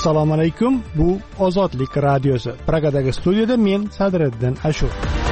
Assalomu alaykum. Bu Ozodlik radiosi. Pragadagi studiyada men Sadriddin Ashur.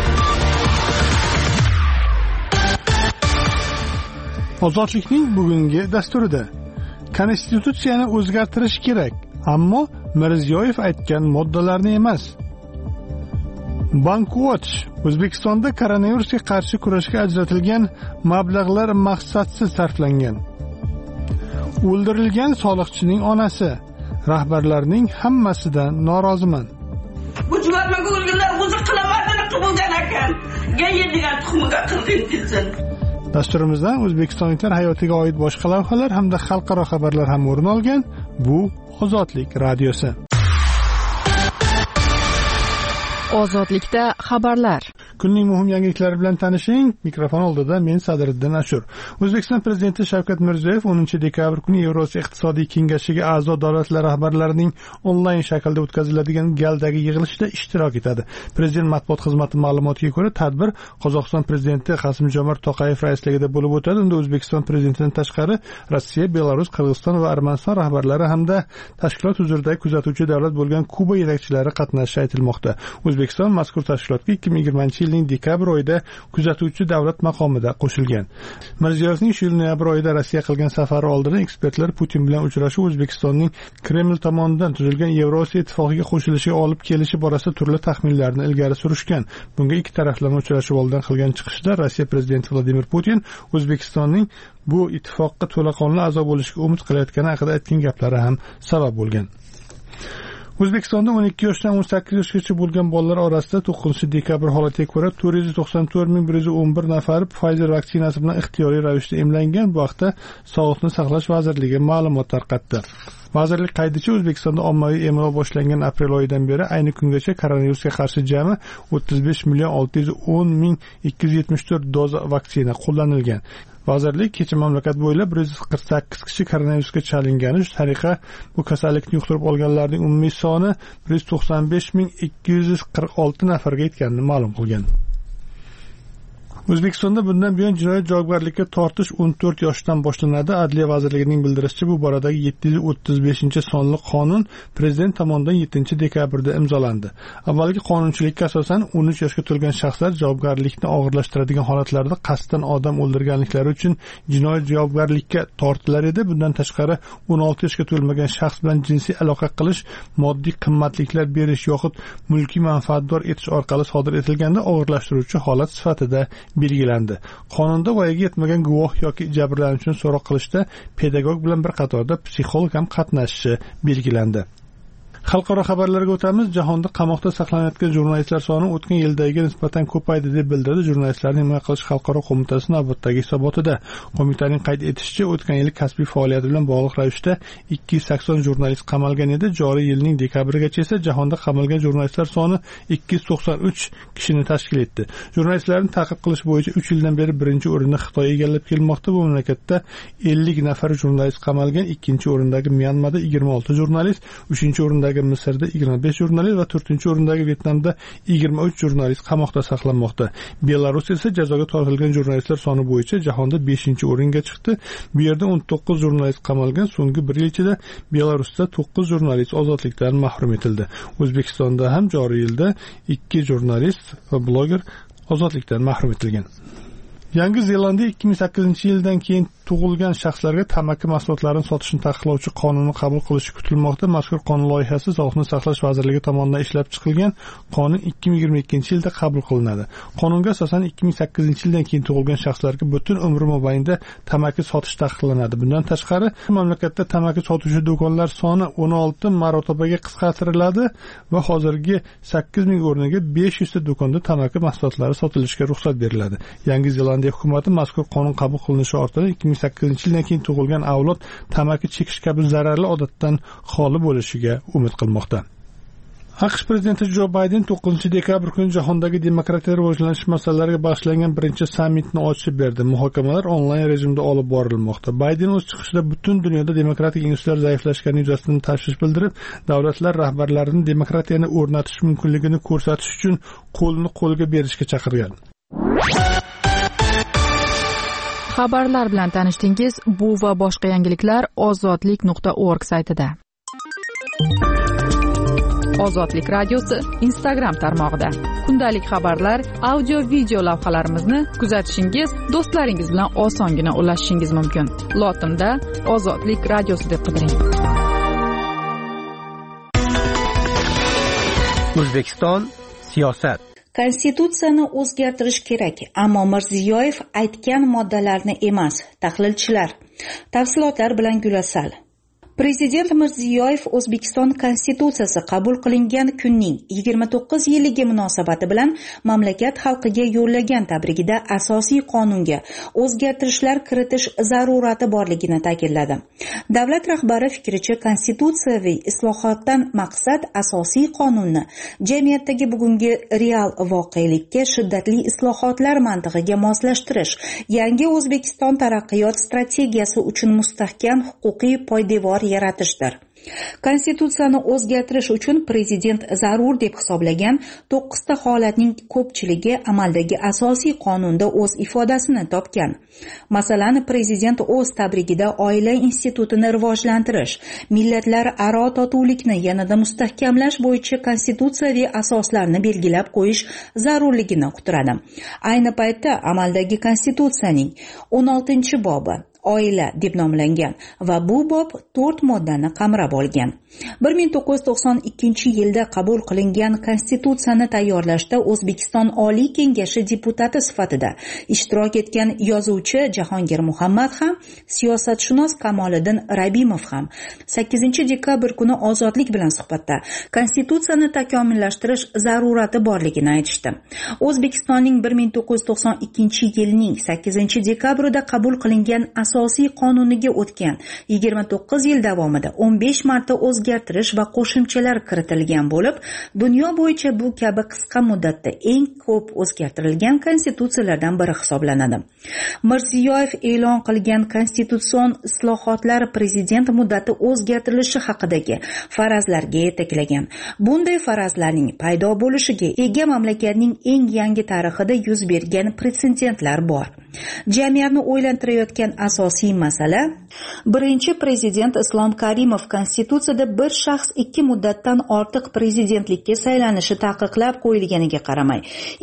Ozodlikning bugungi dasturida Konstitutsiyani o'zgartirish kerak, ammo Mirziyoyev aytgan moddalarni emas. Bankwatch O'zbekistonda koronavirusga qarshi kurashga ajratilgan mablag'lar maqsadsiz sarflangan. O'ldirilgan soliqchining onasi: rahbarlarning hammasidan noroziman. Bu juvonlarga o'lganlar o'zi qilamadini qilgan ekan. Gayedigan tuxumiga qilgan. Dasturimizdan o'zbekistonliklar hayotiga oid boshqa lavhalar hamda xalqaro xabarlar ham o'rin olgan. Bu Ozodlik radiosi. Ozodlikda xabarlar. Kunning muhim yangiliklari bilan tanishing. Mikrofon oldida men Sadriddin Ashur. O'zbekiston prezidenti Shavkat Mirziyoyev 10 dekabr kuni Yevrosiyo iqtisodiy kengashiga a'zo davlatlar rahbarlarining onlayn shaklda o'tkaziladigan galdagi yig'ilishida ishtirok etadi. Prezident matbuot xizmati ma'lumotiga ko'ra, tadbir Qozog'iston prezidenti Qosim-Jomart To'qayev raisligida bo'lib o'tadi. Unda O'zbekiston prezidentidan tashqari Rossiya, Belarus, Qirg'iziston va Armaniston rahbarlari hamda tashkilot huzuridagi kuzatuvchi davlat bo'lgan Kuba yetakchilari qatnashishi aytilmoqda. O'zbekiston mazkur tashkilotga 2020-yilning dekabr oyida kuzatuvchi davlat maqomida qo'shilgan. Mirziyoyevning shu yil noyabr oyida Rossiya qilgan safari oldidan ekspertlar Putin bilan uchrashuv O'zbekistonning Kreml tomonidan tuzilgan Yevrosiyo ittifoqiga qo'shilishiga olib kelishi borasida turli taxminlarni ilgari surishgan. Bunga ikki taraflama uchrashuv oldidan qilgan chiqishida Rossiya prezidenti Vladimir Putin O'zbekistonning bu ittifoqqa to'laqonli a'zo bo'lishiga umid qilayotgani haqida aytgan gaplari ham sabab bo'lgan. O'zbekistonda 12 yoshdan 18 yoshgacha bo'lgan bolalar orasida 9-dekabr holatiga ko'ra 494,111 nafari Pfizer vaksinasi bilan ixtiyoriy ravishda emlangan. Bu haqda Sog'liqni saqlash vazirligi ma'lumot tarqatdi. Vazirlik qaydicha O'zbekistonda ommaviy emlov boshlangan aprel oyidan beri ayni kungacha koronavirusga qarshi jami 35,610,274 doza vaksina qo'llanilgan. Vazirlik kecha mamlakat bo'ylab 148 kishi koronavirusga chalingani, shu tariqa bu kasallikni yuqtirib olganlarning umumiy soni 195,246 nafarga yetganini ma'lum qilgan. O'zbekistonda bundan buyon jinoyat javobgarlikka tortish 14 yoshdan boshlanadi. Adliya vazirligining bildirishicha, bu boradagi 735-sonli qonun prezident tomonidan 7-dekabrda imzolandi. Avvalgi qonunchilikka asosan 13 yoshga to'lgan shaxslar javobgarlikni og'irlashtiradigan holatlarda qasddan odam o'ldirganliklari uchun jinoyat javobgarlikka tortilar edi. Bundan tashqari 16 yoshga to'lmagan shaxs bilan jinsiy aloqa qilish, moddiy qimmatliklar berish yoxud mulkiy manfaatdor etish orqali sodir etilganda og'irlashtiruvchi holat sifatida belgilandi. Qonunda voyaga yetmagan guvoh yoki jabrlanuvchini so'roq qilishda pedagog bilan bir qatorda psixolog ham qatnashishi belgilandi. Xalqaro xabarlarga o'tamiz. Jahonda qamoqda saqlanayotgan jurnalistlar soni o'tgan yildagiga nisbatan ko'paydi deb bildirdi Jurnalistlarni himoya qilish xalqaro qo'mitasi navbatdagi hisobotida. Qo'mitaning qayd etishicha, o'tgan yil kasbiy faoliyati bilan bog'liq ravishda 280 jurnalist qamalgan edi. Joriy yilning dekabrigacha esa jahonda qamalgan jurnalistlar soni 293 kishini tashkil etdi. Jurnalistlarni ta'qib qilish bo'yicha 3 yildan beri birinchi o'rinni Xitoy egallab kelmoqda. Bu mamlakatda 50 nafar jurnalist qamalgan. Ikkinchi o'rindagi Myanmada 26 jurnalist, 3-o'rindagi Misrda 25 jurnalist va 4-o'rindagi Vyetnamda 23 jurnalist qamoqda saqlanmoqda. Belarus esa jazoga tortilgan jurnalistlar soni bo'yicha jahonda 5-o'ringa chiqdi. Bu yerda 19 jurnalist qamalgan. So'nggi bir yil ichida Belarusda 9 jurnalist ozodlikdan mahrum etildi. O'zbekistonda ham joriy yilda 2 jurnalist va bloger ozodlikdan mahrum etilgan. Yangi Zelandiya 2008-yildan keyin tug'ilgan shaxslarga tamaki mahsulotlarini sotishni taqiqlovchi qonunni qabul qilishi kutilmoqda. Mazkur qonun loyihasi Sog'liqni saqlash vazirligi tomonidan ishlab chiqilgan. Qonun 2022-yilda qabul qilinadi. Qonunga asosan 2008-yildan keyin tug'ilgan shaxslarga butun umri mobaynida tamaki sotish taqiqlanadi. Bundan tashqari, mamlakatda tamaki sotuvchi do'konlar soni 16 marotabaga qisqartiriladi va hozirgi 8000 o'rniga 500 ta do'konda tamaki mahsulotlari sotilishiga ruxsat beriladi. Yangi Zelandiya hukumati mazkur qonun qabul qilinishi ortidan 2008-yildan keyin tug'ilgan avlod tamaki chekish kabi zararli odatdan xoli bo'lishiga umid qilmoqda. AQSh prezidenti Jo Bayden 9-dekabr kuni jahondagi demokratiya rivojlanish masalalariga bag'ishlangan birinchi sammitni ochib berdi. Muhokamalar onlayn rejimda olib borilmoqda. Bayden o'z chiqishida butun dunyoda demokratik institutlar zaiflashgani yuzasidan tashvish bildirib, davlatlar rahbarlarini demokratiyani o'rnatish mumkinligini ko'rsatish uchun qo'lni qo'lga berishga chaqirgan. Xabarlar bilan tanishdingiz. Bu va boshqa yangiliklar ozodlik.org saytida. Ozodlik radiosi Instagram tarmog'ida. Kundalik xabarlar, audio, video lavhalarimizni kuzatishingiz, do'stlaringiz bilan osongina ulashishingiz mumkin. Lotinda Ozodlik radiosi deb qidiring. O'zbekiston siyosat. Konstitutsiyani o'zgartirish kerak, ammo Mirziyoyev aytgan moddalarni emas. Tahlilchilar. Tafsilotlar bilan Gulasal. Prezident Mirziyoyev O'zbekiston Konstitutsiyasi qabul qilingan kunning 29 yilligi munosabati bilan mamlakat xalqiga yo'llagan tabrigida asosiy qonunga o'zgartirishlar kiritish zarurati borligini ta'kidladi. Davlat rahbari fikricha, konstitutsiyaviy islohotdan maqsad asosiy qonunni jamiyatdagi bugungi real voqelikka shiddatli islohotlar mantig'iga moslashtirish, yangi O'zbekiston taraqqiyot strategiyasi uchun mustahkam huquqiy poydevor yaratishdir. Konstitutsiyani o'zgartirish uchun prezident zarur deb hisoblagan 9 ta holatning ko'pchiligi amaldagi asosiy qonunda o'z ifodasini topgan. Masalan, prezident o'z tabrigida oila institutini rivojlantirish, millatlararo totuvlikni yanada mustahkamlash bo'yicha konstitutsiyaviy asoslarni belgilab qo'yish zarurligini uqtiradi. Ayni paytda amaldagi konstitutsiyaning 16-bobi oila deb nomlangan va bu bob 4 moddani qamrab olgan. 1992-yilda qabul qilingan konstitutsiyani tayyorlashda O'zbekiston Oliy Kengashi deputati sifatida ishtirok etgan yozuvchi Jahongir Muhammad ham, siyosatshunos Kamoliddin Rabimov ham 8-dekabr kuni Ozodlik bilan suhbatda konstitutsiyani takomillashtirish zarurati borligini aytishdi. O'zbekistonning 1992-yilning 8-dekabrida qabul qilingan asosiy qonuniga o'tgan 29 yil davomida 15 marta o'zgartirish va qo'shimchalar kiritilgan bo'lib, dunyo bo'yicha bu kabi qisqa muddatda eng ko'p o'zgartirilgan konstitutsiyalardan biri hisoblanadi. Mirziyoyev e'lon qilgan konstitutsion islohotlar prezident muddati o'zgartirilishi haqidagi farazlarga yetaklagan. Bunday farazlarning paydo bo'lishiga ega mamlakatning eng yangi tarixida yuz bergan pretsedentlar bor. Jamiyatni o'ylantirayotgan asosiy masala, birinchi prezident Islom Karimov konstitutsiyada bir shaxs 2 muddatdan ortiq prezidentlikka saylanishi taqiqlab qo'yilganiga qaramay,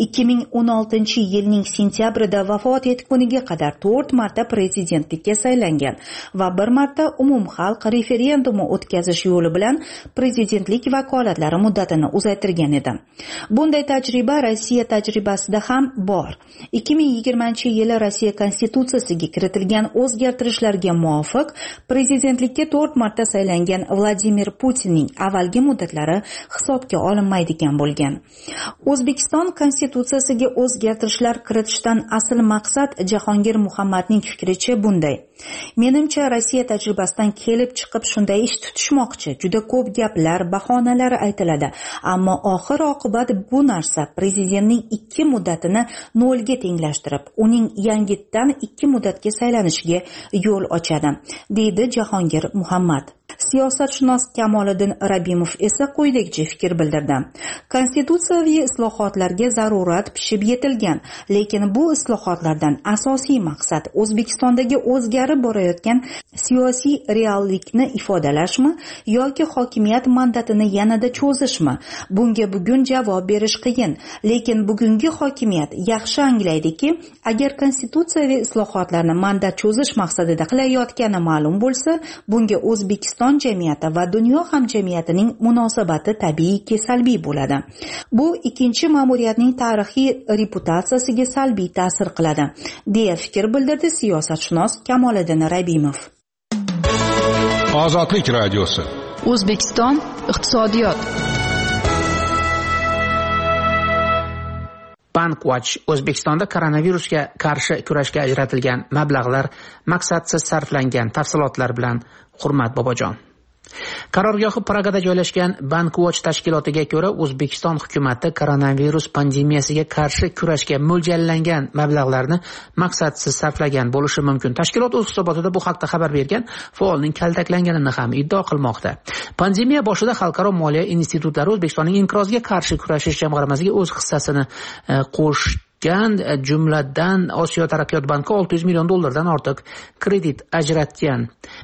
2016-yilning sentyabrida vafot etguniga qadar 4 marta prezidentlikka saylangan va 1 marta umumxalq referendumi o'tkazish yo'li bilan prezidentlik vakolatlari muddatini uzaytirgan edi. Bunday tajriba Rossiya tajribasida ham bor. 2020-yili Rossiya konstitutsiyasiga kiritilgan o'zgartirishlarga muvofiq prezidentlikka 4 marta saylangan Vladimir Putinning avvalgi muddatlari hisobga olinmaydigan bo'lgan. O'zbekiston konstitutsiyasiga o'zgartirishlar kiritishdan asl maqsad Jahongir Muhammadning fikricha bunday. Menimcha Rossiya tajribasidan kelib chiqib shunday ish tutishmoqchi. Juda ko'p gaplar, bahonalar aytiladi, ammo oxir oqibat bu narsa prezidentning 2 muddatini 0 ga tenglashtirib, uning yangitdan 2 muddatga saylanishiga yo'l ochadi, deydi Jahongir Muhammad. Siyosatshunos Kamoliddin Rabimov esa quyidagi fikr bildirdi. Konstitutsiyaviy islohotlarga zarurat pishib yetilgan, lekin bu islohotlardan asosiy maqsad O'zbekistondagi o'zgarib borayotgan siyosiy reallikni ifodalashmi yoki hokimiyat mandatini yanada cho'zishmi? Bunga bugun javob berish qiyin, lekin bugungi hokimiyat yaxshi anglaydiki, agar konstitutsiyaviy islohotlarni mandat cho'zish maqsadida qilayotgani ma'lum bo'lsa, bunga O'zbekiston jamiyati va dunyo hamjamiyatining munosabati tabiiyki salbiy bo'ladi. Bu ikkinchi ma'muriyatning tarixiy reputatsiyasiga salbiy ta'sir qiladi, deya fikr bildirdi siyosatshunos Kamoliddin Rabimov. Ozodlik radiosi. O'zbekiston iqtisodiyot. Bankwatch O'zbekistonda koronavirusga qarshi kurashga ajratilgan mablag'lar maqsadsiz sarflangan. Tafsilotlar bilan Hurmat Bobojon. Qarorgohi Pragada joylashgan Bankwatch tashkilotiga ko'ra, O'zbekiston hukumati koronavirus pandemiyasiga qarshi kurashga mo'ljallangan mablag'larni maqsadsiz sarflagan bo'lishi mumkin. Tashkilot o'z hisobotida bu haqda xabar bergan faolning kaltaklanganini ham iddao qilmoqda. Pandemiya boshida xalqaro moliya institutlari O'zbekistonning inqirozga qarshi kurashish jamg'armasiga o'z hissasini qo'shgan, jumladan Osiyo taraqqiyot banki $600 million ortiq kredit ajratgan.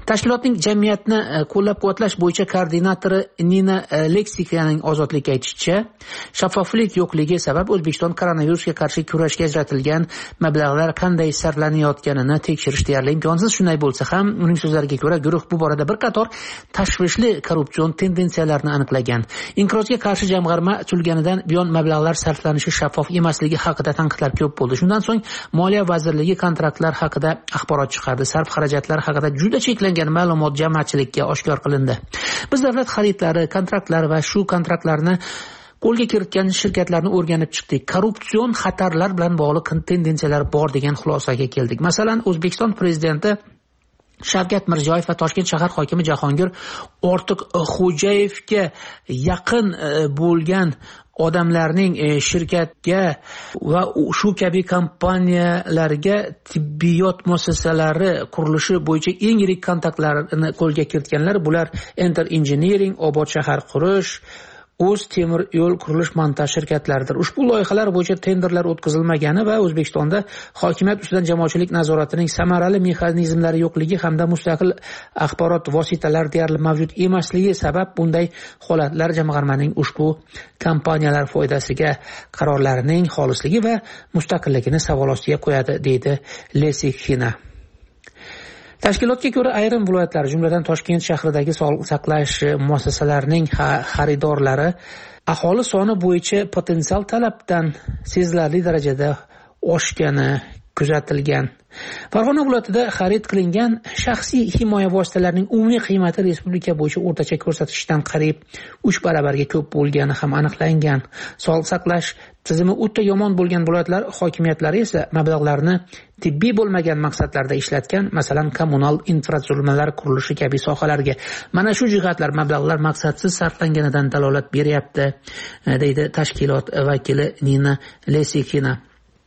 Tashkilotning jamiyatni qo'llab-quvvatlash bo'yicha koordinatori Nina Leksikaning ozodlikka aytishicha, shaffoflik yo'qligi sabab O'zbekiston koronavirusga qarshi kurashga ajratilgan mablag'lar qanday sarflanayotganini tekshirish deyarli imkonsiz. Shunday bo'lsa ham, uning so'zlariga ko'ra, guruh bu borada bir qator tashvishli korrupsion tendensiyalarni aniqlagan. Inqirozga qarshi jamg'arma tuzilganidan buyon mablag'lar sarflanishi shaffof emasligi haqida tanqidlar ko'p bo'ldi. Shundan so'ng Moliya vazirligi kontraktlar haqida axborot chiqardi. Sarf xarajatlar haqida juda cheklangan ma'lumot jamoatchilikka oshkor qilindi. Biz davlat xaridlari, kontraktlar va shu kontraktlarni qo'lga kiritgan shirkatlarni o'rganib chiqdik. Korrupsion xatarlar bilan bog'liq tendensiyalar bor degan xulosaga keldik. Masalan, O'zbekiston prezidenti Shavkat Mirziyoyev va Toshkent shahar hokimi Jahongir Ortiqxo'jayevga yaqin bo'lgan odamlarning shirkatga va shu kabi kompaniyalarga tibbiyot muassasalari qurilishi bo'yicha eng yirik kontaktlarni qo'lga kiritganlar. Bular Enter Engineering, Obod shahar qurish, O'z temir yo'l qurilish montaj shirkatlaridir. Ushbu loyihalar bo'yicha tenderlar o'tkazilmagani va O'zbekistonda hokimiyat ustidan jamoatchilik nazoratining samarali mexanizmlari yo'qligi hamda mustaqil axborot vositalari deyarli mavjud emasligi sabab bunday holatlar jamg'armaning ushbu kompaniyalar foydasiga qarorlarining xolisligi va mustaqilligini savol ostiga qo'yadi, deydi Lesikina. Tashkilotga ko'ra ayrim viloyatlar, jumladan Toshkent shahridagi sog'liqni saqlash muassasalarining xaridorlari aholi soni bo'yicha potensial talabdan sezilarli darajada oshgani kuzatilgan. Farg'ona viloyatida xarid qilingan shaxsiy himoya vositalarining umumiy qiymati respublika bo'yicha o'rtacha ko'rsatkichdan qariyb 3 baravarga ko'p bo'lgani ham aniqlangan. Sog'liqni saqlash tizimi o'ta yomon bo'lgan viloyatlar hokimiyatlari esa mablag'larni tibbiy bo'lmagan maqsadlarda ishlatgan, masalan, kommunal infratuzilmalar qurilishi kabi sohalarga. Mana shu jihatlar mablag'lar maqsadsiz sarflanganidan dalolat beryapti, deydi tashkilot vakili Nina Lesikina.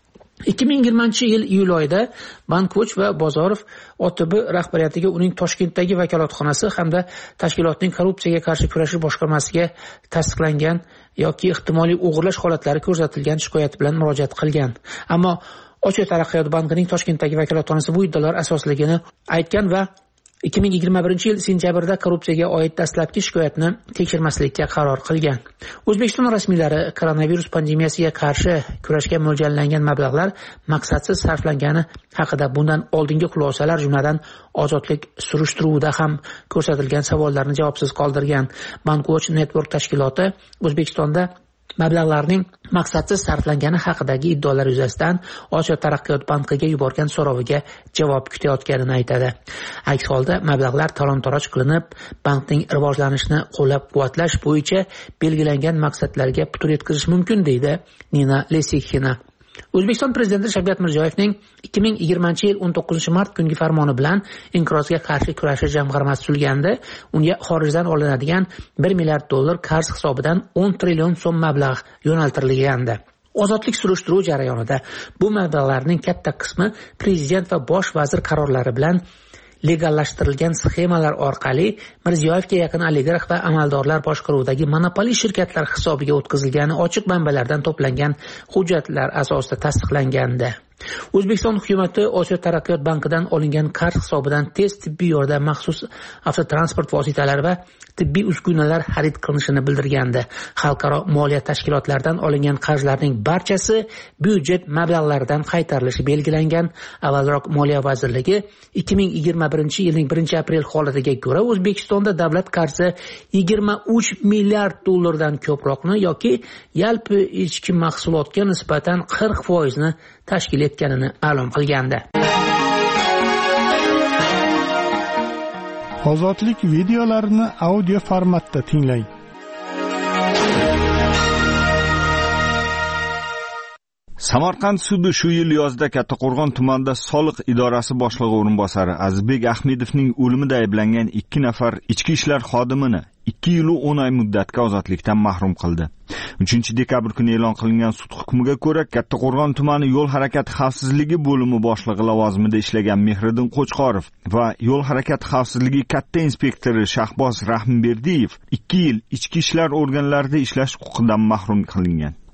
2020-yil iyul oyida Bankoch va Bozorov OTB rahbariyatiga uning Toshkentdagi vakolatxonasi hamda tashkilotning korrupsiyaga qarshi kurashish boshqarmasiga tasdiqlangan yoki ehtimoliy o'g'irlash holatlari ko'rsatilgan shikoyat bilan murojaat qilgan. Ammo Osiyo taraqqiyot bankining Toshkentdagi vakolatxonasi bu iddaolar asosligini aytgan va 2021-yil sentyabrda korrupsiyaga oid dastlabki shikoyatni tekshirmaslikka qaror qilgan. O'zbekiston rasmiylari koronavirus pandemiyasiga qarshi kurashga mo'ljallangan mablag'lar maqsadsiz sarflangani haqida bundan oldingi xulosalar, jumladan ozodlik surishtiruvida ham ko'rsatilgan savollarni javobsiz qoldirgan. Bankwatch Network tashkiloti O'zbekistonda mablag'larning maqsadsiz sarflangani haqidagi iddaolar yuzasidan Osiyo taraqqiyot bankiga yuborgan so'roviga javob kutayotganini aytadi. Aks holda mablag'lar talon-toroj qilinib, bankning rivojlanishini qo'llab-quvvatlash bo'yicha belgilangan maqsadlarga putur yetkazish mumkin, deydi Nina Lesikina. O'zbekiston prezidenti Shavkat Mirziyoyevning 2020-yil 19-mart kungi farmoni bilan inqirozga qarshi kurashish jamg'armasi tuzilganda, unga xorijdan olinadigan $1 milliard qarz hisobidan 10 trillion so'm mablag' yo'naltirilgandi. Ozodlik surishtiruv jarayonida bu mablag'larning katta qismi prezident va bosh vazir qarorlari bilan legallashtirilgan sxemalar orqali Mirziyoyevga yaqin oligarx va amaldorlar boshqaruvidagi monopoliy shirkatlar hisobiga o'tkazilgani ochiq manbalardan to'plangan hujjatlar asosida tasdiqlangandi. O'zbekiston hukumati Osiyo taraqqiyot bankidan olingan qarz hisobidan tez tibbiy yordam, maxsus avtotransport vositalari va tibbiy uskunalar xarid qilinishini bildirgandi. Xalqaro moliya tashkilotlaridan olingan qarzlarning barchasi byudjet mablag'laridan qaytarilishi belgilangan. Avvalroq Moliya vazirligi 2021-yilning 1-aprel holatiga ko'ra O'zbekistonda davlat qarzi $23 milliard dan ko'proqni yoki yalpi ichki mahsulotga nisbatan 40% tashkil etganini ma'lum qilgandi. Ozodlik videolarini audio formatda tinglang. Samarqand sudi shu yil yozda Kattaqo'rg'on tumanida soliq idorasi boshlig'i o'rinbosari Azizbek Ahmedovning o'limida ayblangan 2 nafar ichki ishlar xodimini 2 yil 10 oy muddatga ozodlikdan mahrum qildi. 3-dekabr kuni e'lon qilingan sud hukmiga ko'ra Kattaqo'rg'on tumani yo'l harakati xavfsizligi bo'limi boshlig'i lavozimida ishlagan Mehriddin Qo'chqorov va yo'l harakati xavfsizligi katta inspektori Shahboz Rahimberdiyev 2 yil ichki ishlar organlarida ishlash huquqidan mahrum qilingan.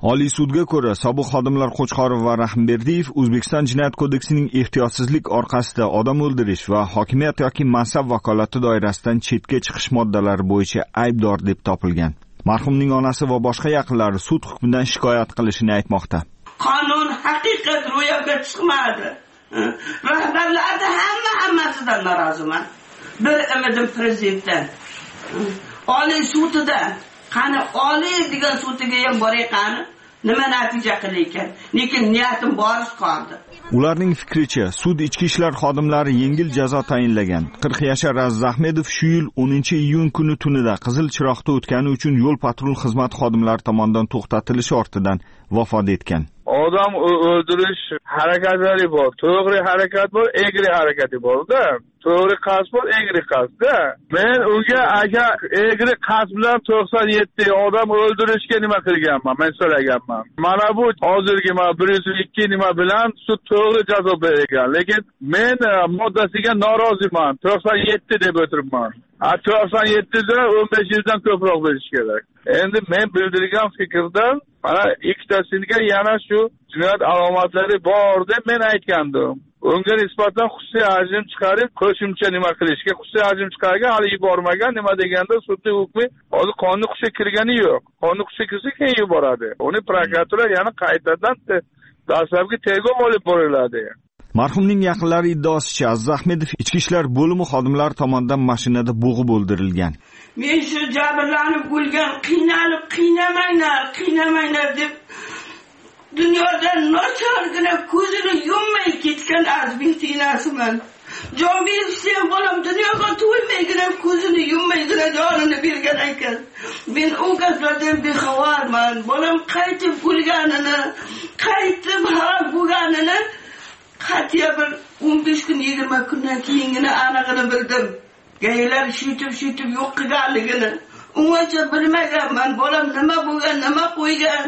Oliy sudga ko'ra, sobiq xodimlar Qo'chqorov va Rahmberdiyev O'zbekiston Jinoyat kodeksining ehtiyotsizlik orqasida odam o'ldirish va hokimiyat yoki mansab vakolati doirasidan chetga chiqish moddalari bo'yicha aybdor deb topilgan. Marhumning onasi va boshqa yaqinlari sud hukmidan shikoyat qilishini aytmoqda. Qonun haqiqat ro'yobga chiqmadi. Rahbarlarni hammasidan noroziman. Bir umidim prezidentdan. Oliy sudidan, qani oliy degan sudiga ham boray qani, nima natija qilaykan? Lekin niyatim borish qoldi. Ularning fikricha, sud ichki ishlar xodimlari yengil jazo tayinlagan. 40 yashar Aziz Ahmedov shu yil 10-iyun kuni tunida qizil chiroqda o'tgani uchun yo'l patrul xizmat xodimlari tomonidan to'xtatilishi ortidan vafot etgan. Odam o'ldirish harakatlari bor. To'g'ri harakat bor, egri harakati bor-da. To'g'ri qasd bor, egri qasd-da. Men unga agar egri qasd bilan 97 odam o'ldirishga nima qilganman? Men so'raganman. Mana bu hozirgi 102 nima bilan sud to'g'ri jazo bergan. Lekin men moddasiga noroziman. 97 deb o'tiribman. 97 da 15 yildan ko'proq berish kerak. Endi men bildirgan fikrdan mana ikkitasiga yana shu jinoyat alomatlari bor deb men aytgandim. Unga nisbatan xususiy hajm chiqarib, qo'shimcha nima qilishga, xususiy hajm chiqargan, hali yubormagan, nima deganda sudning hukmi hozir qonun kuchiga kirgani yo'q. Qonun kuchiga kirsa keyin yuboradi. Uni prokuratura yana qaytadan dastlabki tergov olib boriladi. Marhumning yaqinlari iddaosicha Aziz Ahmedov ichki ishlar bo'limi xodimlari tomonidan mashinada bo'g'ib o'ldirilgan. Men shu jabrlanib o'lgan, qiynamanglar deb dunyodan nochorgina ko'zini yummay ketgan azbintinasiman. Jon berishim bolam dunyoga to'ymaygina ko'zini yummaygina jonini bergan ekan. Men u gaplardan bexabarman. Bolam qaytib o'lganini, qaytib halok bo'lganini qatiya bir 15 kun 20 kundan keyingina anig'ini bildim. Gaylar shitib yo'q qilganligini. Ungacha bilmaganman. Bolam nima bo'lgan, nima qo'ygan.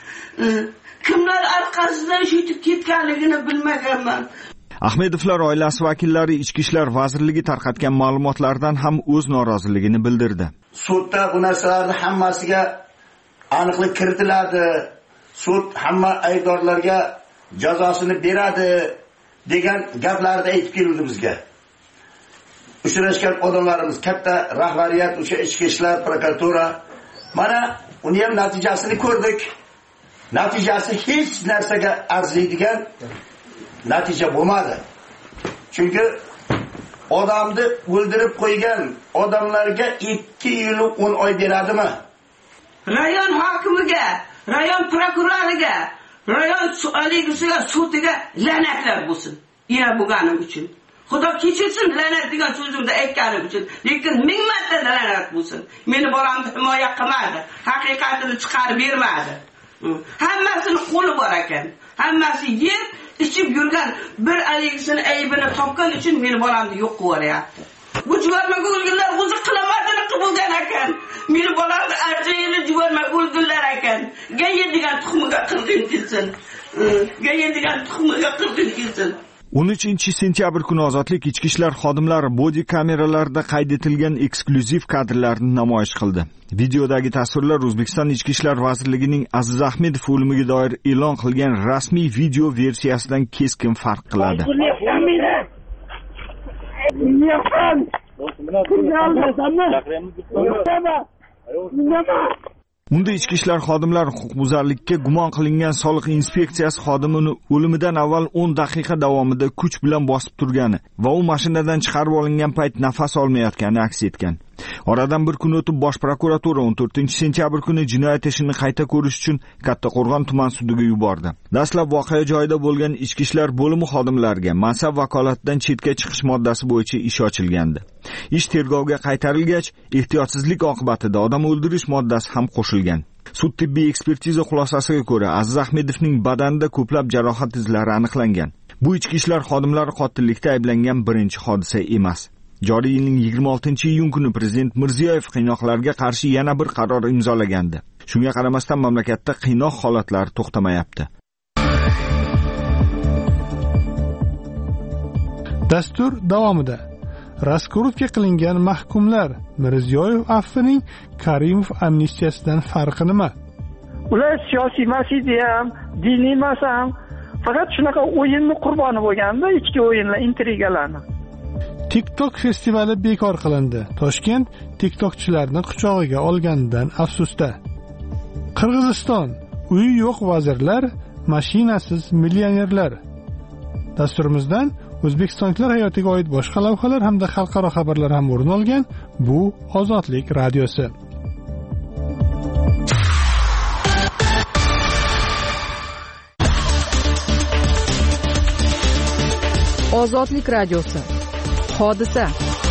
Kimlar orqasidan shitib ketganligini bilmaganman. Ahmedovlar oilasi vakillari Ichki ishlar vazirligi tarqatgan ma'lumotlardan ham o'z noroziligini bildirdi. Sudda bu narsalarning hammasiga aniqlik kiritiladi. Sud hamma aybdorlarga jazosini beradi degan gaplarni aytib keldi bizga. Uchrashgan odamlarimiz, katta rahbariyat, o'sha ichki ishlar, prokuratura, mana uni ham natijasini ko'rdik. Natijasi hech narsaga arziydigan natija bo'lmadi. Chunki odamni o'ldirib qo'ygan odamlarga 2 yil 10 oy beradimi? Rayon hokimiga, rayon prokuroriga, rayon sudiga la'natlar bo'lsin. Yana bo'lganim uchun. Xudo kechirsin la'nat degan so'zimni aytganim uchun. Lekin ming marta la'nat bo'lsin. Meni bolamni himoya qilmadi, haqiqatini chiqarib bermadi. Hammasini qo'li bor ekan. Hammasi yeb, ichib yurgan bir aligisini aybini topgan uchun meni bolamni yo'q qilyapti. Bu juvarmaga o'lganlar o'zi qilamadini qilgan ekan. Meni bolamni arjayini juvarmaga o'lganlar ekan. Gayya degan tuxumiga qilgin kelsin. Gayya degan tuxumiga qilgin kelsin. 13-sentyabr kuni Ozodlik ichki ishlar xodimlari bodi kameralarida qayd etilgan eksklyuziv kadrlarni namoyish qildi. Videodagi tasvirlar O'zbekiston Ichki ishlar vazirligining Aziz Ahmedov o'limiga doir e'lon qilgan rasmiy video versiyasidan keskin farq qiladi. Unda ichki ishlar xodimlari huquqbuzarlikka gumon qilingan soliq inspeksiyasi xodimini o'limidan avval 10 daqiqa davomida kuch bilan bosib turgani va u mashinadan chiqarib olingan payt nafas olmayotgani aks etgan. Oradan bir kun o'tib Bosh prokuratura 14-sentyabr kuni jinoyat ishini qayta ko'rish uchun Kattaqo'rg'on tuman sudiga yubordi. Dastlab voqea joyida bo'lgan ichki ishlar bo'limi xodimlariga mansab vakolatidan chetga chiqish moddasi bo'yicha ish ochilgandi. Ish tergovga qaytarilgach, ehtiyotsizlik oqibatida odam o'ldirish moddasi ham qo'shilgan. Sud tibbiy ekspertiza xulosasiga ko'ra, Aziz Ahmedovning badanida ko'plab jarohat izlari aniqlangan. Bu ichki ishlar xodimlari qotillikda ayblangan birinchi hodisa emas. Joriy yilning 26-iyun kuni Prezident Mirziyoyev qiynoqlarga qarshi yana bir qaror imzolagandi. Shunga qaramasdan mamlakatda qiynoq holatlari to'xtamayapti. Dastur davomida Raskorovga qilingan mahkumlar Mirziyoyev afvining Karimov amnistiyasidan farqi nima? ular siyosiy emas edi ham, diniy emas ham, faqat shunaqa o'yinni qurboni bo'lganda, ichki o'yinlar, intrigalarni. TikTok festivali bekor qilindi. Toshkent TikTokchilarni quchog'iga olganidan afsusda. Qirg'iziston uyi yo'q vazirlar, mashinasiz millionerlar. Dasturimizdan O'zbekistonliklar hayotiga oid boshqa lavhalar hamda xalqaro xabarlar ham o'rin olgan. Bu Ozodlik radiosi. Ozodlik radiosi. Hodisa.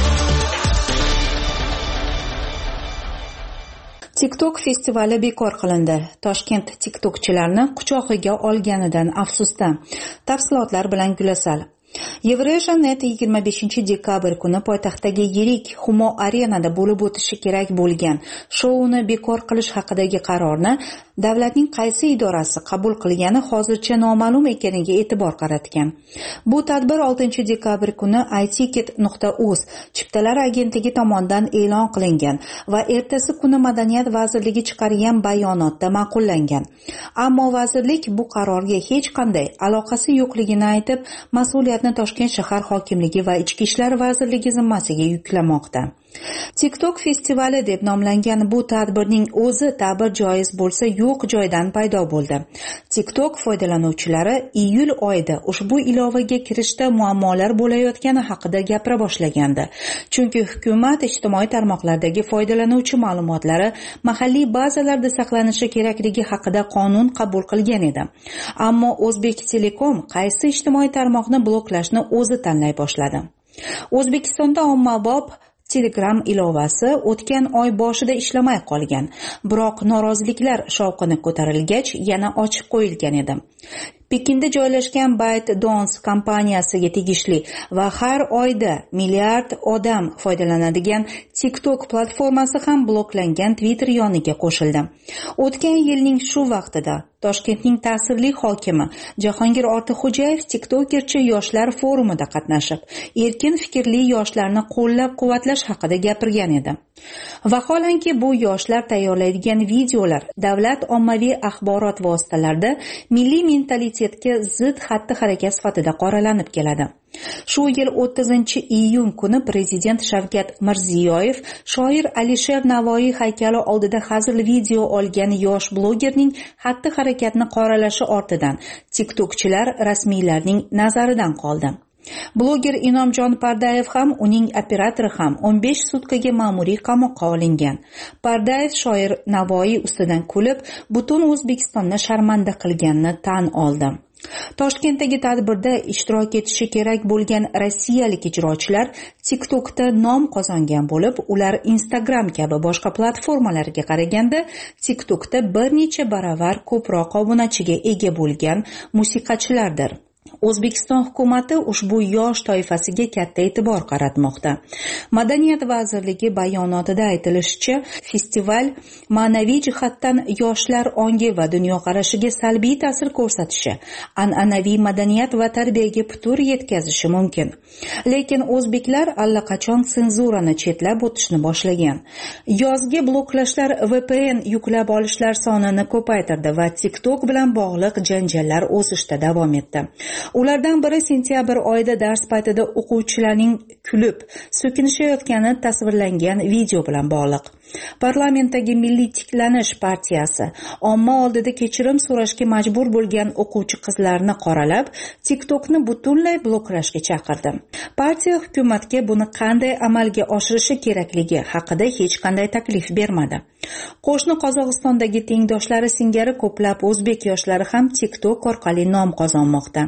TikTok festivali bekor qilindi. Toshkent TikTokchilarni quchog'iga olganidan afsusda. Tafsilotlar bilan Gulasal. Eurasianet 25 dekabr kuni poytaxtdagi yirik Humo Arenada bo'lib o'tishi kerak bo'lgan shouni bekor qilish haqidagi qarorni davlatning qaysi idorasi qabul qilgani hozircha noma'lum ekaniga e'tibor qaratgan. Bu tadbir 6 dekabr kuni iticket.uz chiptalar agentligi tomonidan e'lon qilingan va ertasi kuni Madaniyat vazirligi chiqargan bayonotda ma'qullangan. Ammo vazirlik bu qarorga hech qanday aloqasi yo'qligini aytib, mas'uliyatni Toshkent shahar hokimligi va Ichki ishlar vazirligi zimmasiga yuklamoqda. TikTok festivali deb nomlangan bu tadbirning o'zi ta'bir joiz bo'lsa yo'q joydan paydo bo'ldi. TikTok foydalanuvchilari iyul oyida ushbu ilovaga kirishda muammolar bo'layotgani haqida gapira boshlagandi. Chunki hukumat ijtimoiy tarmoqlardagi foydalanuvchi ma'lumotlari mahalliy bazalarda saqlanishi kerakligi haqida qonun qabul qilgan edi. Ammo O'zbek Telekom qaysi ijtimoiy tarmoqni bloklashni o'zi tanlay boshladi. O'zbekistonda ommabop Telegram ilovasi o'tgan oy boshida ishlamay qolgan, biroq noroziliklar shovqini ko'tarilgach yana ochib qo'yilgan edi. Pekinda joylashgan ByteDance kompaniyasiga tegishli va har oyda milliard odam foydalanadigan TikTok platformasi ham bloklangan Twitter yoniga qo'shildi. O'tgan yilning shu vaqtida Toshkentning ta'sirli hokimi Jahongir Ortiqxo'jayev TikTokerchi yoshlar forumida qatnashib, erkin fikrli yoshlarni qo'llab-quvvatlash haqida gapirgan edi. Vaholanki bu yoshlar tayyorlaydigan videolar davlat ommaviy axborot vositalarida milliy mentalitetga zid xatti-harakat sifatida qoralanib keladi. Shu yil 30-iyun kuni prezident Shavkat Mirziyoyev shoir Alisher Navoiy haykali oldida hazil video olgan yosh blogerning xatti-harakatni qoralashi ortidan TikTokchilar rasmiylarning nazaridan qoldi. Bloger Inomjon Pardayev ham, uning operatori ham 15 sutkaga ma'muriy qamoqqa olingan. Pardayev shoir Navoiy ustidan kulib, butun O'zbekistonni sharmanda qilganini tan oldi. Toshkentdagi tadbirda ishtirok etishi kerak bo'lgan rossiyalik ijrochilar TikTokda nom qozongan bo'lib, ular Instagram kabi boshqa platformalarga qaraganda TikTokda bir necha baravar ko'proq obunachiga ega bo'lgan musiqachilardir. O'zbekiston hukumati ushbu yosh toifasiga katta e'tibor qaratmoqda. Madaniyat vazirligi bayonotida aytilishicha, festival ma'naviy jihatdan yoshlar ongi va dunyoqarashiga salbiy ta'sir ko'rsatishi, an'anaviy madaniyat va tarbiyaga putur yetkazishi mumkin. Lekin o'zbeklar allaqachon senzurani chetlab o'tishni boshlagan. Yozgi bloklashlar VPN yuklab olishlar sonini ko'paytirdi va TikTok bilan bog'liq janjallar o'sishda davom etdi. Ulardan biri sentyabr oyida dars paytida o'quvchilarning kulib, so'kinishayotgani tasvirlangan video bilan bog'liq. Parlamentdagi Milliy tiklanish partiyasi omma oldida kechirim so'rashga majbur bo'lgan o'quvchi qizlarni qoralab, TikTokni butunlay bloklashga chaqirdi. Partiya hukumatga buni qanday amalga oshirishi kerakligi haqida hech qanday taklif bermadi. Qo'shni Qozog'istondagi tengdoshlari singari ko'plab o'zbek yoshlari ham TikTok orqali nom qozonmoqda.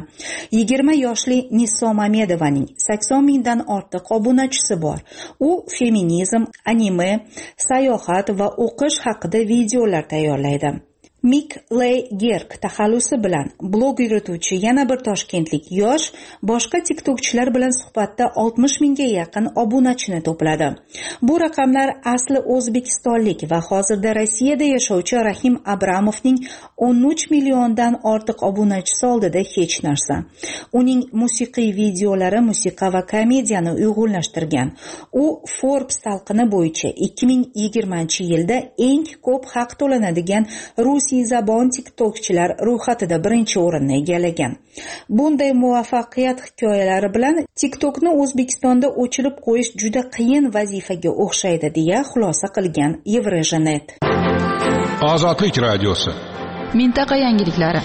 20 yoshli Niso Mamedovaning 80 mingdan ortiq obunachisi bor. U feminizm, anime, sayohat va o'qish haqida videolar tayyorlaydi. Mik Ley Gerk taxallusi bilan blog yurituvchi yana bir toshkentlik yosh boshqa TikTokchilar bilan suhbatda 60 mingga yaqin obunachini to'pladi. Bu raqamlar asli o'zbekistonlik va hozirda Rossiyada yashovchi Rahim Abramovning 13 milliondan ortiq obunachisi oldida hech narsa. Uning musiqiy videolari musiqa va komediyani uyg'unlashtirgan. U Forbes talqini bo'yicha 2020-yilda eng ko'p haq to'lanadigan Rus zabon tiktokchilar ro'yxatida birinchi o'rinni egallagan. Bunday muvaffaqiyat hikoyalari bilan TikTokni O'zbekistonda o'chirib qo'yish juda qiyin vazifaga o'xshaydi deya xulosa qilgan Evrejanet. Ozodlik radiosi. Mintaqa yangiliklari.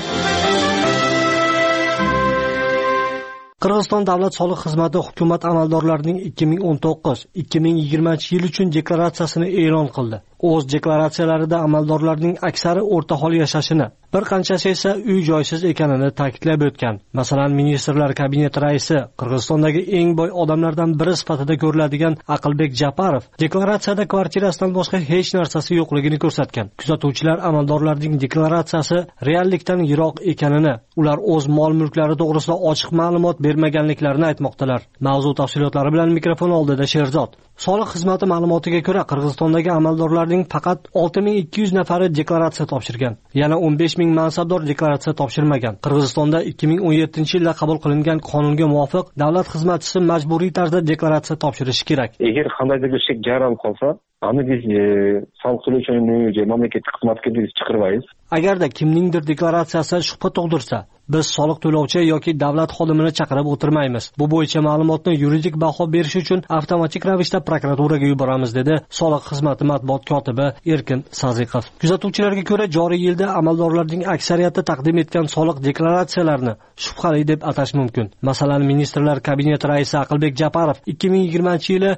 Qirg'iziston davlat soliq xizmati hukumat amaldorlarining 2019-2020 yil uchun deklaratsiyasini e'lon qildi. O'z deklaratsiyalarida amaldorlarning aksari o'rtahol yashashini, bir qanchasi esa uy-joysiz ekanini ta'kidlab o'tgan. Masalan, ministrlar kabineti raisi, Qirg'izistondagi eng boy odamlardan biri sifatida ko'riladigan Aqlbek Japarov deklaratsiyada kvartirasidan boshqa hech narsasi yo'qligini ko'rsatgan. Kuzatuvchilar amaldorlarning deklaratsiyasi reallikdan yiroq ekanini, ular o'z mol-mulklari to'g'risida ochiq ma'lumot bermaganliklarini aytmoqdalar. Mavzu tafsilotlari bilan mikrofon oldida Sherzod. Soliq xizmati ma'lumotiga ko'ra, Qirg'izistondagi amaldorlarning faqat 6200 nafari deklaratsiya topshirgan. Yana 15000 mansabdor deklaratsiya topshirmagan. Qirg'izistonda 2017-yilda qabul qilingan qonunga muvofiq davlat xizmatchisi majburiy tarzda deklaratsiya topshirishi kerak. Agar qandaydir bir shek jaralib qolsa, ani biz soliq to'lovchining mamlakatga xizmatga biz chiqirmaymiz. Agarda kimningdir deklaratsiyasi shubha tug'dirsa, biz soliq to'lovchi yoki davlat xodimini chaqirib o'tirmaymiz. Bu bo'yicha ma'lumotni yuridik baho berish uchun avtomatik ravishda prokuraturaga yuboramiz, dedi soliq xizmati matbuot kotibi Erkin Saziqov. Kuzatuvchilarga ko'ra, joriy yilda amaldorlarning aksariyati taqdim etgan soliq deklaratsiyalarini shubhali deb atash mumkin. Masalan, ministrlar kabineti raisi Aqlbek Japarov 2020-yili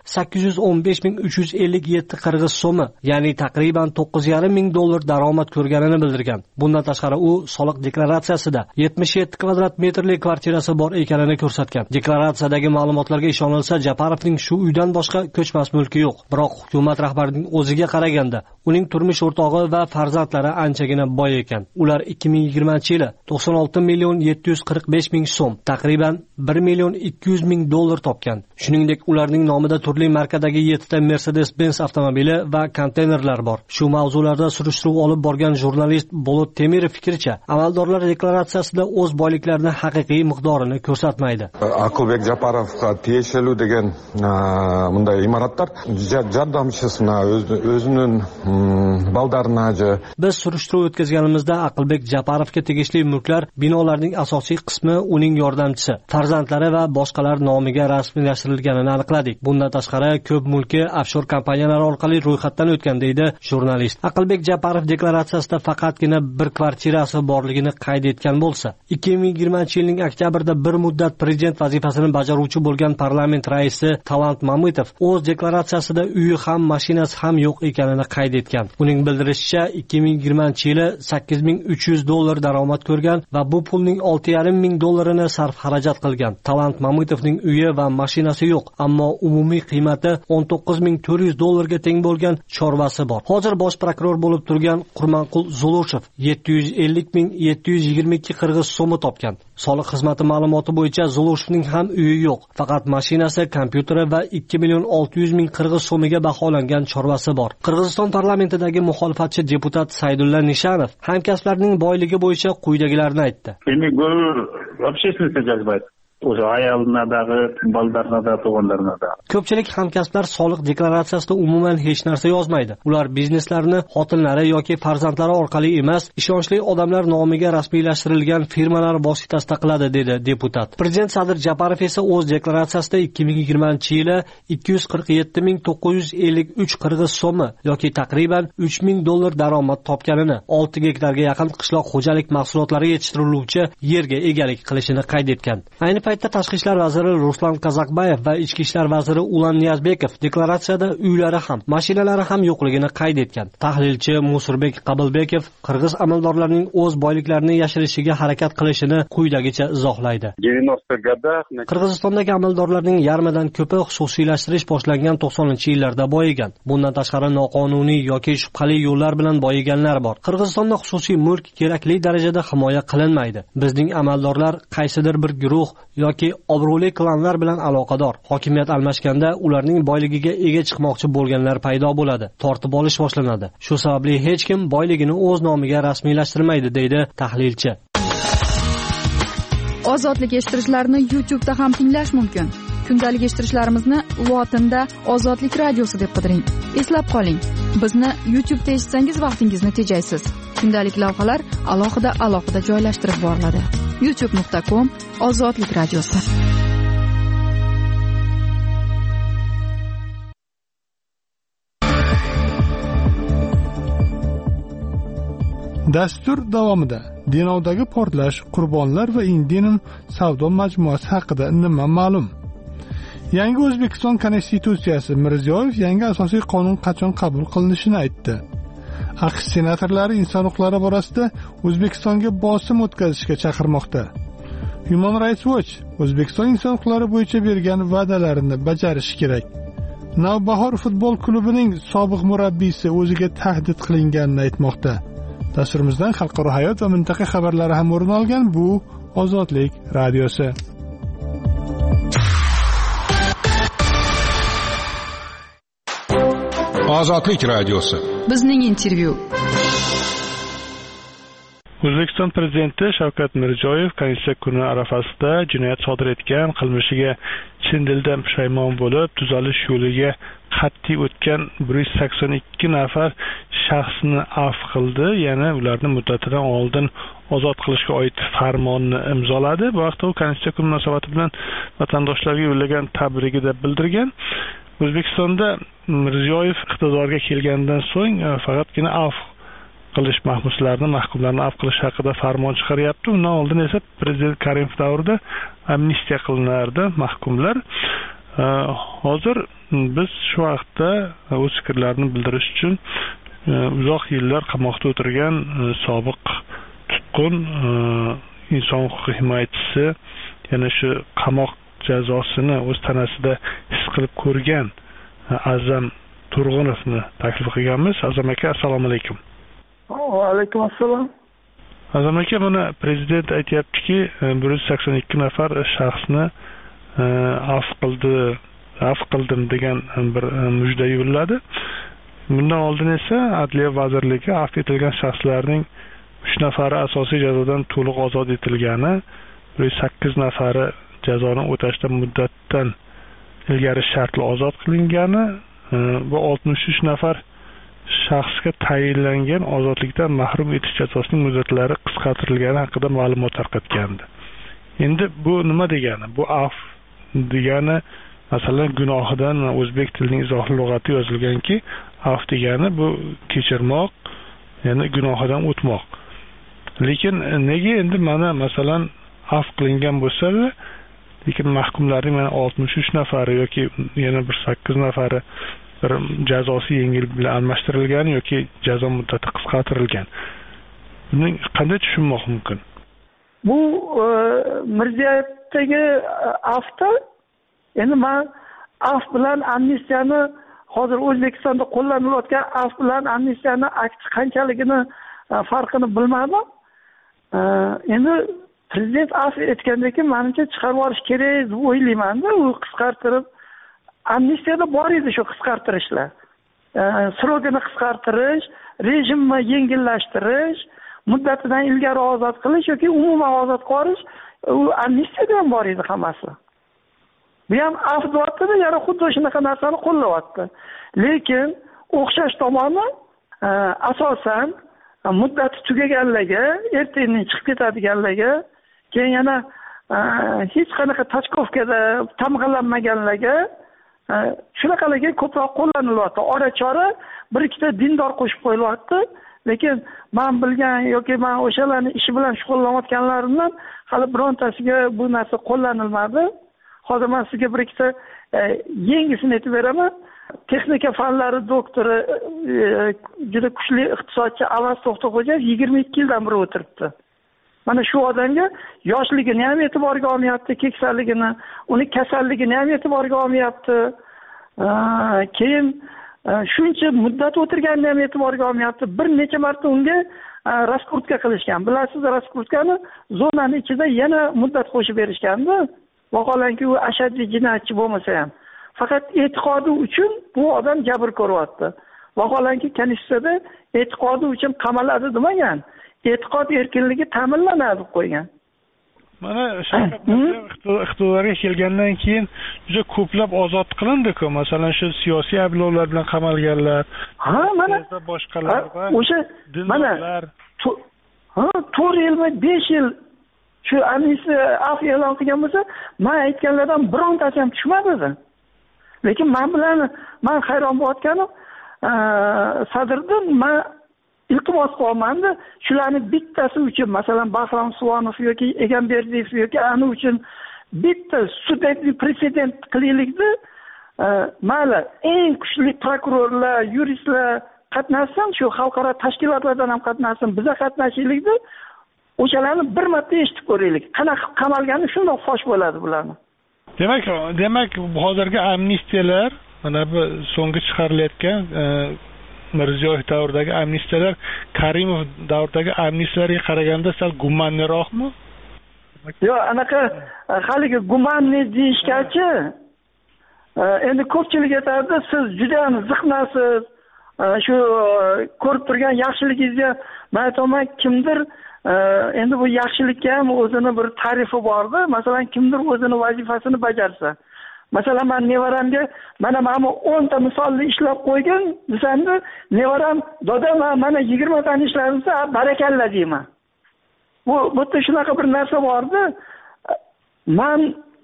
815.357 qirg'iz so'mi, ya'ni taqriban $9,500 daromad ko'rganini bildirgan. Bundan tashqari u soliq deklaratsiyasida 77 kvadrat metrli kvartirasi bor ekanini ko'rsatgan. Deklaratsiyadagi ma'lumotlarga ishonilsa, Japarovning shu uydan boshqa ko'chmas mulki yo'q. Biroq hukumat rahbarining o'ziga qaraganda, uning turmush o'rtog'i va farzandlari anchagina boy ekan. Ular 2020-yili 96.745.000 so'm, taqriban $1.200.000 topgan. Shuningdek, ularning nomida turli markadagi 7 ta Mercedes-Benz avtomobili va konteynerlar bor. Shu mavzularda surishtiruv olib borgan jurnalist Bolot Temirov fikricha, amaldorlar deklaratsiyasida o'z boyliklarini haqiqiy miqdorini ko'rsatmaydi. Aqlbek Japarovga tegishli degan bunday imoratlar jardamchisiga o'zining baldarina. Biz surishtiruv o'tkazganimizda Aqlbek Japarovga tegishli mulklar binolarning asosiy qismi uning yordamchisi, farzandlari va boshqalar nomiga rasmiylashtirilganini aniqladik. Bundan tashqari, ko'p mulki offshor kompaniyalar orqali ro'yxatdan o'tgan, deydi jurnalist. Aqlbek Japarov deklaratsiyasida faqatgina bir kvartirasi borligini qayd etgan bo'lsa, 2020-yilning oktyabrida bir muddat prezident vazifasini bajaruvchi bo'lgan parlament raisi Talant Mamytov o'z deklaratsiyasida uyi ham, mashinasi ham yo'q ekanini qayd etgan. Uning bildirishicha, 2020-yili $8.300 daromad ko'rgan va bu pulning $6.500 sarf xarajat qilgan. Talant Mamytovning uyi va mashinasi yo'q, ammo umumiy qiymati $19.400 ga teng bo'lgan chorvasi bor. Hozir bosh prokuror bo'lib turgan Qurmanqul Zuloshev 750.722 qirg'iz so'mi topgan. Soliq xizmati ma'lumoti bo'yicha Zuloshevning ham uyi yo'q, faqat mashinasi, kompyuteri va 2.600.000 qirg'iz so'miga baholangan chorvasi bor. Qirg'iziston parlamentidagi muxolifatchi deputat Saydulla Nishanov hamkasblarining boyligi bo'yicha quyidagilarni aytdi. o'sha ayolnadagi, baldarnada, tug'anlarnada. Ko'pchilik hamkasblar soliq deklaratsiyasida umuman hech narsa yozmaydi. Ular bizneslarini xotinlari yoki farzandlari orqali emas, ishonchli odamlar nomiga rasmiylashtirilgan firmalar vositasida qiladi, dedi deputat. Prezident Sadir Japarov esa o'z deklaratsiyasida 2020-yili 247.953 qirg'iz so'mi yoki taqriban $3.000 daromad topganini, 6 gektarga yaqin qishloq xo'jalik mahsulotlari yetishtiriluvchi yerga egalik qilishini qayd etgan. Ayni paytda Tashqi ishlar vaziri Ruslan Kazakbayev va Ichki ishlar vaziri Ulan Niyazbekov deklaratsiyada uylari ham, mashinalari ham yo'qligini qayd etgan. Tahlilchi Musurbek Qabilbekov qirg'iz amaldorlarining o'z boyliklarini yashirishiga harakat qilishini quyidagicha izohlaydi. Qirg'izistondagi amaldorlarning yarmidan ko'pi xususiylashtirish boshlangan 90-yillarda boyigan. Bundan tashqari noqonuniy yoki shubhali yo'llar bilan boyiganlar bor. Qirg'izistonda xususiy mulk kerakli darajada himoya qilinmaydi. Bizning amaldorlar qaysidir bir guruh yoki obro'li klanlar bilan aloqador. Hokimiyat almashganda ularning boyligiga ega chiqmoqchi bo'lganlar paydo bo'ladi. Tortib olish boshlanadi. Shu sababli hech kim boyligini o'z nomiga rasmiylashtirmaydi, deydi tahlilchi. Ozodlik eshittirishlarni YouTube'da ham tinglash mumkin. Kundalik eshittirishlarimizni lotinda Ozodlik radiosi deb qidiring. Eslab qoling, bizni YouTube'da eshitsangiz vaqtingizni tejaysiz. kundalik lavhalar alohida joylashtirib boriladi. youtube.com ozodlik radiosi. Dastur davomida Denovdagi portlash, qurbonlar va Indian savdo majmuasi haqida nima ma'lum? Yangi O'zbekiston Konstitutsiyasi Mirziyoyev yangi asosiy qonun qachon qabul qilinishini aytdi. AQSh senatorlari inson huquqlari borasida O'zbekistonga bosim o'tkazishga chaqirmoqda. Human Rights Watch O'zbekiston inson huquqlari bo'yicha bergan va'dalarini bajarishi kerak. Navbahor futbol klubining sobiq murabbiysi o'ziga tahdid qilinganini aytmoqda. Dasturimizdan xalqaro hayot va mintaqa xabarlari ham o'rin olgan. Bu Ozodlik radiosi. Ozodlik radiosi. Bizning intervyu. O'zbekiston prezidenti Shavkat Mirziyoyev Konstitutsiya kuni arafasida jinoyat sodir etgan, qilmishiga chin dildan pushaymon bo'lib, tuzalish yo'liga qat'iy o'tgan 182 nafar shaxsni afv qildi, yana ularni muddatidan oldin ozod qilishga oid farmonni imzoladi. Bu vaqtda u Konstitutsiya kuni munosabati bilan vatandoshlarga yo'llagan tabrigida bildirgan. O'zbekistonda Mirziyoyev iqtidorga kelgandan so'ng faqatgina afv qilish mahkumlarni afv qilish haqida farmon chiqaryapti. Undan oldin esa prezident Karimov davrida amnistiya qilinardi mahkumlar. Hozir biz shu vaqtda o'z fikrlarini bildirish uchun uzoq yillar qamoqda o'tirgan sobiq tutqun inson huquqi himoyachisi, yana shu qamoq jazosini o'z tanasida his qilib ko'rgan Azam Turg'unovni taklif qilganmiz. Azam aka, assalomu alaykum. Va alaykum assalom. Azam aka, buni prezident aytayaptiki, 182 nafar shaxsni afv qildim degan bir mujda yo'lladi. Bundan oldin esa Adliya vazirligi afv etilgan shaxslarning 3 nafari asosiy jazodan to'liq ozod etilgani, 8 nafari jazoni o'tashdan muddatdan ilgari shartli ozod qilingani va 63 nafar shaxsga tayinlangan ozodlikdan mahrum etish jazosining muddatlari qisqartirilgani haqida ma'lumot tarqatgandi. Endi bu nima degani? Bu afv degani, masalan, gunohidan o'zbek tilining izohli lug'ati yozilganki, afv degani bu kechirmoq, ya'ni gunohidan o'tmoq. Lekin nega endi mana masalan afv qilingan bo'lsa, lekin mahkumlarning mana 63 nafari yoki yana bir 8 nafari bir jazosi yengil bilan almashtirilgan yoki jazo muddati qisqartirilgan. Buni qanday tushunmoq mumkin? Bu Mirziyoyevdagi afv, endi men afv bilan amnistiyani hozir O'zbekistonda qo'llanilayotgan afv bilan amnistiyani aks qanchaligini farqini bilmadim. Endi prezident afv etgandan keyin menimcha chiqarib olish kerak deb o'ylayman-da, u qisqartirib. Amnistiyada bor edi shu qisqartirishlar. Srogini qisqartirish, rejimni yengillashtirish, muddatidan ilgari ozod qilish yoki umuman ozod qilish, u amnistiyada ham bor edi hammasi. Bu ham afv deyapti-da, yana xuddi shunaqa narsani qo'llayapti. Lekin o'xshash tomoni asosan muddati tugaganlarga, ertaga chiqib ketadiganlarga, keyin yana hech qanaqa tachkovkada tamg'alanmaganlarga shunaqalarga ko'proq qo'llanilyapti. Ora-chora bir ikkita dindor qo'shib qo'yilyapti. Lekin men bilgan yoki men o'shalarning ishi bilan shug'ullanayotganlarimdan hali birontasiga bu narsa qo'llanilmadi. Hozir men sizga bir ikkita yangisini aytib beraman. Texnika fanlari doktori, juda kuchli iqtisodchi Avaz To'xtaxo'jayev 22 yildan beri o'tiribdi. Mana shu odamga yoshligini ham e'tiborga olmayapti, keksaligini, uni kasalligini ham e'tiborga olmayapti. Keyin shuncha muddat o'tirganini ham e'tiborga olmayapti. Bir necha marta unga raskrutka qilishgan. Bilasiz, raskutkani zonani ichida yana muddat qo'shib berishgandi. Vaholanki u ashaddiy jinoyatchi bo'lmasa ham. Faqat e'tiqodi uchun bu odam jabr ko'ryapti. Vaholanki Konstitutsiyada e'tiqodi uchun qamaladi demagan. E'tiqod erkinligi ta'minlanadi deb qo'ygan. Mana iqtidorga kelgandan keyin juda ko'plab ozod qilindi-ku. Masalan, shu siyosiy ayblovlar bilan qamalganlar, mana boshqalar va o'sha mana 4 yilmi 5 yil shu amnistiya af e'lon qilgan bo'lsa, men aytganlardan birontasi ham tushmadi edi. Lekin men hayron bo'layotganim Sadriddin men iltimos qilyapman-da, shularning bittasi uchun, masalan, Bahrom Suvonov yoki Egamberdiyev yoki ani uchun bitta sudetli president qilaylikda, mayli eng kuchli prokurorlar, yuristlar qatnashsin, shu xalqaro tashkilotlardan ham qatnashsin, biza qatnashaylikda, o'shalarni bir marta eshitib ko'raylik. Qanaqa qamalgani shundoq fosh bo'ladi bularni. Demak, hozirgi amnistiyalar, mana bu so'nggi chiqarilayotgan Mirziyoyev davridagi amnistiyalar Karimov davridagi amnistiyalarga qaraganda sal gumonliroqmi? Yo'q, anaqa haligi gumonli deyishgachi, endi ko'pchilik aytadi, siz juda ham ziqnasiz. Shu ko'rib turgan yaxshiligingizga men aytaman, kimdir endi bu yaxshilikka ham o'zini bir ta'rifi bor-da. Masalan, kimdir o'zini vazifasini bajarsa. Masalan, men nevaramga mana 10 ta misolni ishlab qo'ygan desamda, nevaram "Doda, mana 20 tani ishladimsa, barakalla" deyman. Bu bitta shunaqa bir narsa bor-da. Men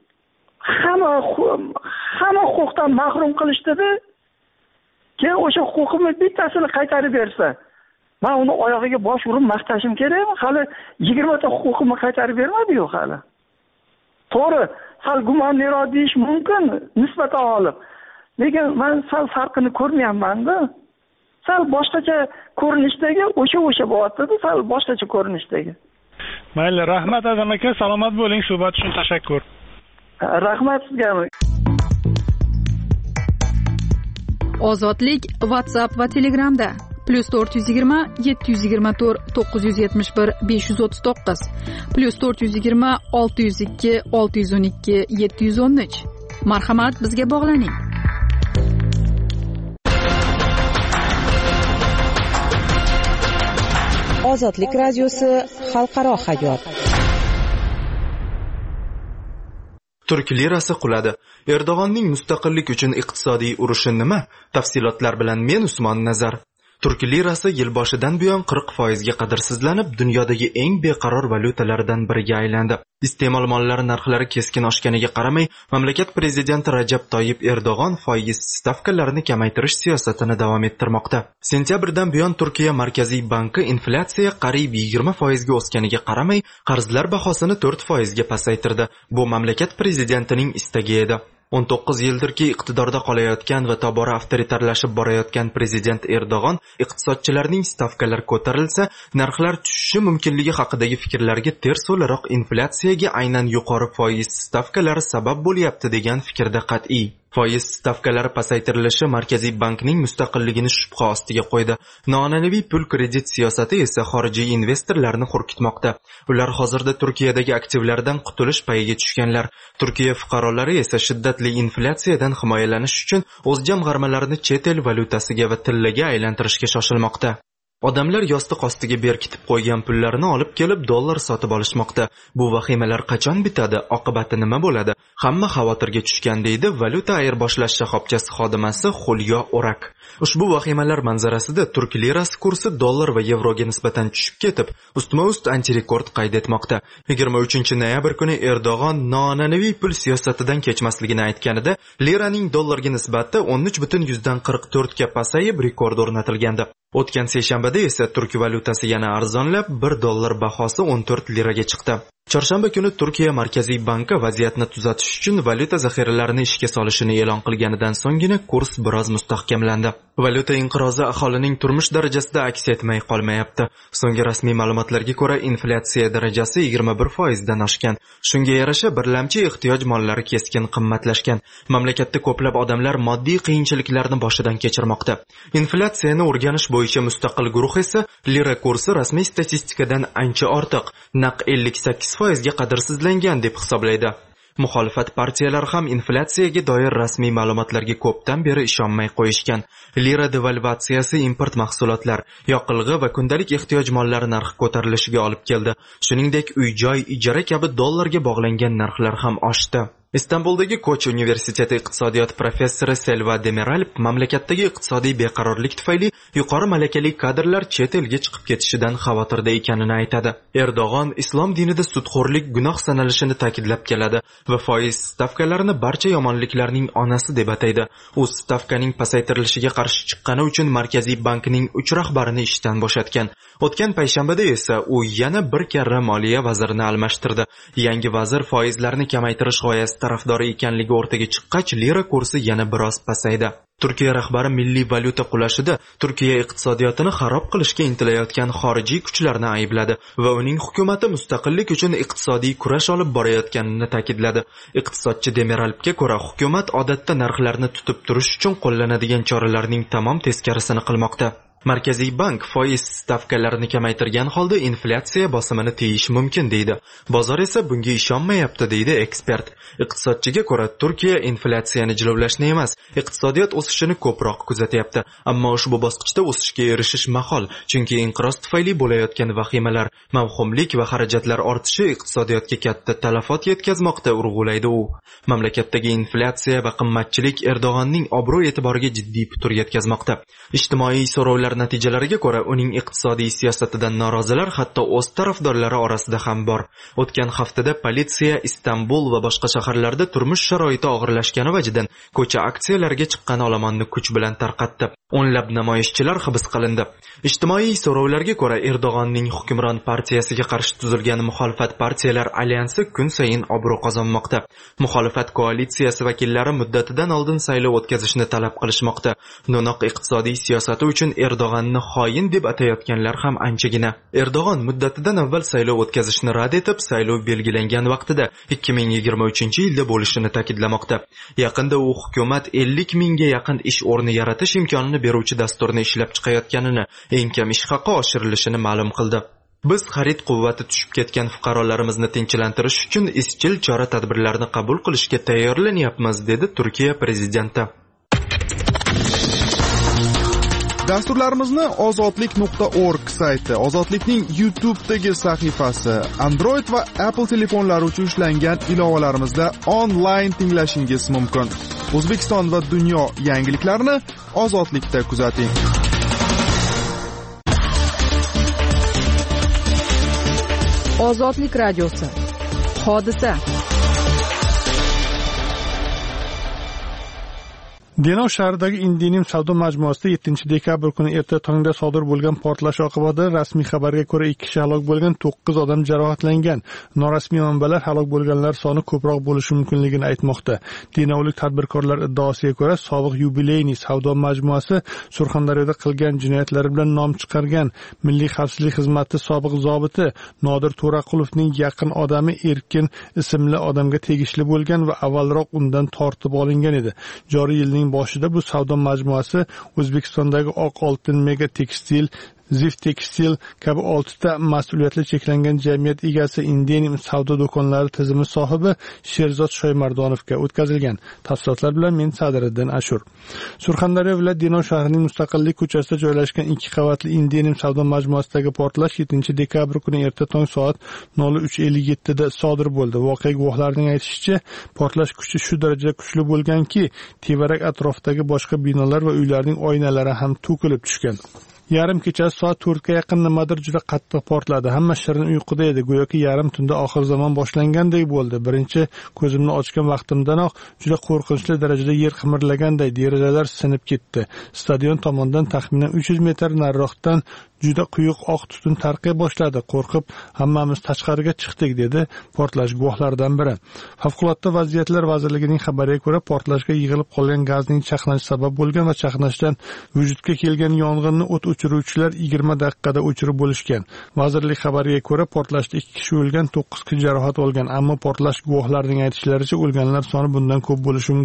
hamma huquqdan mahrum qilishdi-da. Keyin o'sha huquqimni bittasini qaytarib bersa, men uni oyog'iga bosh urib maqtashim kerakmi? Hali 20 ta huquqimni qaytarib bermadi-yu hali. To'g'ri, sal gumonliroq deyish mumkin nisbatan olib. Lekin men sal farqini ko'rmayapman-da. Sal boshqacha ko'rinishdagi o'sha bo'lyapti-da, sal boshqacha ko'rinishdagi. Mayli, rahmat Azam aka, salomat bo'ling, suhbat uchun tashakkur. Rahmat sizga. Ozodlik WhatsApp va Telegramda +420 724 971 539 +420 602 612 713. Marhamat, bizga bog'laning. Ozodlik radiosi xalqaro hayot. Turk lirasi quladi. Erdo'g'onning mustaqillik uchun iqtisodiy urushi nima? Tafsilotlar bilan men Usmon Nazar. Turk lirasi yil boshidan buyon 40% ga qadrsizlanib, dunyodagi eng beqaror valyutalardan biriga aylandi. Iste'mol mollari narxlari keskin oshganiga qaramay, mamlakat prezidenti Rajab Toyyib Erdo'g'on foiz stavkalarini kamaytirish siyosatini davom ettirmoqda. Sentyabrdan buyon Turkiya Markaziy banki inflyatsiya qariyb 20% ga o'sganiga qaramay, qarzlar bahosini 4% ga pasaytirdi. Bu mamlakat prezidentining istagi edi. 19 yildirki iqtidorda qolayotgan va tobora avtoritarlashib borayotgan prezident Erdo'g'on iqtisodchilarning stavkalar ko'tarilsa, narxlar tushishi mumkinligi haqidagi fikrlarga ters o'laroq inflyatsiyaga aynan yuqori foiz stavkalari sabab bo'lyapti degan fikrda qat'iy. Foiz stavkalari pasaytirilishi Markaziy bankning mustaqilligini shubha ostiga qo'ydi. Noan'anaviy pul kredit siyosati esa xorijiy investorlarni hurkitmoqda. Ular hozirda Turkiyadagi aktivlardan qutulish payiga tushganlar. Turkiya fuqarolari esa shiddatli inflyatsiyadan himoyalanish uchun o'z jamg'armalarini chet el valyutasiga va tillaga aylantirishga shoshilmoqda. Odamlar yostiq ostiga berkitib qo'ygan pullarini olib kelib dollar sotib olishmoqda. Bu vahimalar qachon bitadi? Oqibati nima bo'ladi? Hamma xavotirga tushgan deydi valyuta ayirboshlash shoxobchasi xodimasi Xulyo Orak. Ushbu vahimalar manzarasida turk lirasi kursi dollar va yevroga nisbatan tushib ketib, ustma-ust antirekord qayd etmoqda. 23-noyabr kuni Erdo'g'on noan'anaviy pul siyosatidan kechmasligini aytganida, liraning dollarga nisbati 13.44 ga pasayib rekord o'rnatilgandi. O'tgan seshanbada esa turk valyutasi yana arzonlab, 1 dollar bahosi 14 liraga chiqdi. Chorshanba kuni Turkiya Markaziy banki vaziyatni tuzatish uchun valyuta zaxiralarini ishga solishini e'lon qilganidan so'nggina kurs biroz mustahkamlandi. Valyuta inqirozi aholining turmush darajasida aks etmay qolmayapti. So'nggi rasmiy ma'lumotlarga ko'ra, inflyatsiya darajasi 21% dan oshgan. Shunga yarasha birlamchi ehtiyoj mollari keskin qimmatlashgan. Mamlakatda ko'plab odamlar moddiy qiyinchiliklarni boshidan kechirmoqda. Inflyatsiyani o'rganish bo'yicha mustaqil guruh esa lira kursi rasmiy statistikadan ancha ortiq, naq 58% ga qadrsizlangan deb hisoblaydi. Muxolifat partiyalari ham inflyatsiyaga doir rasmiy ma'lumotlarga ko'pdan beri ishonmay qo'yishgan. Lira devalvatsiyasi import mahsulotlar, yoqilg'i va kundalik ehtiyoj mollari narxi ko'tarilishiga olib keldi. Shuningdek, uy-joy, ijara kabi dollarga bog'langan narxlar ham oshdi. Istanbuldagi Koch universiteti iqtisodiyot professori Selva Demiralp mamlakatdagi iqtisodiy beqarorlik tufayli yuqori malakali kadrlar chet elga chiqib ketishidan xavotirda ekanini aytadi. Erdo'g'on islom dinida sudxo'rlik gunoh sanalishini ta'kidlab keladi va foiz stavkalarini barcha yomonliklarning onasi deb ataydi. U stavkaning pasaytirilishiga qarshi chiqqani uchun Markaziy bankning 3 rahbarini ishdan bo'shatgan. O'tgan payshanbada esa u yana bir karra moliya vazirini almashtirdi. Yangi vazir foizlarni kamaytirish g'oyasi tarafdori ekanligi o'rtaga chiqqach, lira kursi yana biroz pasaydi. Turkiya rahbari milliy valyuta qulashida Turkiya iqtisodiyotini xarob qilishga intilayotgan xorijiy kuchlarni aybladi va uning hukumati mustaqillik uchun iqtisodiy kurash olib borayotganini ta'kidladi. Iqtisodchi Demiralpga ko'ra, hukumat odatda narxlarni tutib turish uchun qo'llanadigan choralarning tamom teskarisini qilmoqda. Markaziy bank foiz stavkalarini kamaytirgan holda inflyatsiya bosimini tiyish mumkin deydi. Bozor esa bunga ishonmayapti deydi ekspert. Iqtisodchiga ko'ra, Turkiya inflyatsiyani jilovlashni emas, iqtisodiyot o'sishini ko'proq kuzatyapti. Ammo ushbu bosqichda o'sishga erishish mahol, chunki inqiroz tufayli bo'layotgan vahimalar, mavhumlik va xarajatlar ortishi iqtisodiyotga katta talafot yetkazmoqda, urg'ulaydi u. Mamlakatdagi inflyatsiya va qimmatchilik Erdo'g'onning obro' e'tiboriga jiddiy putur yetkazmoqda. Ijtimoiy so'rovlar natijalariga ko'ra, uning iqtisodiy siyosatidan norozilar hatto o'z tarafdorlari orasida ham bor. O'tgan haftada politsiya Istanbul va boshqa shaharlarda turmush sharoiti og'irlashgani vajidan ko'cha aksiyalariga chiqqan olomonni kuch bilan tarqatdi. O'nlab namoyishchilar hibs qilindi. Ijtimoiy so'rovlarga ko'ra, Erdo'g'onning hukmron partiyasiga qarshi tuzilgan muxolifat partiyalar alyansi kun sayin obro' qozonmoqda. Muxolifat koalitsiyasi vakillari muddatidan oldin saylov o'tkazishni talab qilishmoqda. No'noq iqtisodiy siyosati uchun Erdo'g'onni xoin deb atayotganlar ham anchagina. Erdo'g'on muddatidan avval saylov o'tkazishni rad etib, saylov belgilangan vaqtida 2023-yilda bo'lishini ta'kidlamoqda. Yaqinda u hukumat 50 mingga yaqin ish o'rni yaratish imkonini beruvchi dasturni ishlab chiqayotganini, eng kam ish haqi oshirilishini ma'lum qildi. Biz xarid quvvati tushib ketgan fuqarolarimizni tinchlantirish uchun izchil chora-tadbirlarni qabul qilishga tayyorlanyapmiz, dedi Turkiya prezidenti. Dasturlarimizni ozodlik.org sayti, Ozodlikning YouTube'dagi sahifasi, Android va Apple telefonlari uchun ishlangan ilovalarimizda onlayn tinglashingiz mumkin. O'zbekiston va dunyo yangiliklarini Ozodlikda kuzating. Ozodlik radiosi. Hodisa. Denov shahridagi Indinium savdo majmuasida 7-dekabr kuni erta tongda sodir bo'lgan portlash oqibatida rasmiy xabarga ko'ra 2 kishi halok bo'lgan, 9 odam jarohatlangan. Norasmiy manbalar halok bo'lganlar soni ko'proq bo'lishi mumkinligini aytmoqda. Denovlik tadbirkorlar iddaosiga ko'ra, sobiq yubileyniy savdo majmuasi Surxondaryoda qilgan jinoyatlari bilan nom chiqargan Milliy xavfsizlik xizmati sobiq zobiti Nodir To'raqulovning yaqin odami Erkin ismli odamga tegishli bo'lgan va avvalroq undan tortib olingan edi. Joriy yilning boshida bu savdo majmuasi O'zbekistondagi Oq oltin Mega Tekstil, Zift Tekstil kabi 6 ta mas'uliyatli cheklangan jamiyat egasi Indinium savdo do'konlari tizimi sohibi Sherzod Shoymardonovga o'tkazilgan. Tafsilotlar bilan men Sadiriddin Ashur. Surxondaryo viloyati Denov shahrining Mustaqillik ko'chasida joylashgan 2 qavatli Indinium savdo majmuasidagi portlash 7-dekabr kuni erta tong soat 03:57 da sodir bo'ldi. Voqea guvohlarining aytishicha, portlash kuchi shu darajada kuchli bo'lganki, tevarak atrofidagi boshqa binolar va uylarning oynalari ham to'kilib tushgan. Yarim kecha soat 4 ga yaqin nimadir juda qattiq portladi. Hamma shirin uyquda edi. Go'yoki yarim tunda oxir zamon boshlangandek bo'ldi. Birinchi ko'zimni ochgan vaqtimdanoq juda qo'rqinchli darajada yer qimirlaganday, derazalar sinib ketdi. Stadion tomondan taxminan 300 metr nariroqdan juda quyuq oq tutun tarqay boshladi. Qo'rqib hammamiz tashqariga chiqdik, dedi portlash guvohlaridan biri. Favqulodda vaziyatlar vazirligining xabariga ko'ra, portlashga yig'ilib qolgan gazning chaqnashi sabab bo'lgan va chaqnashdan vujudga kelgan yong'inni o't o'chiruvchilar 20 daqiqada o'chirib bo'lishgan. Vazirlik xabariga ko'ra, portlashda 2 kishi o'lgan, 9 kishi jarohat olgan, ammo portlash guvohlarining aytishlaricha o'lganlar soni bundan ko'p bo'lishi mumkin.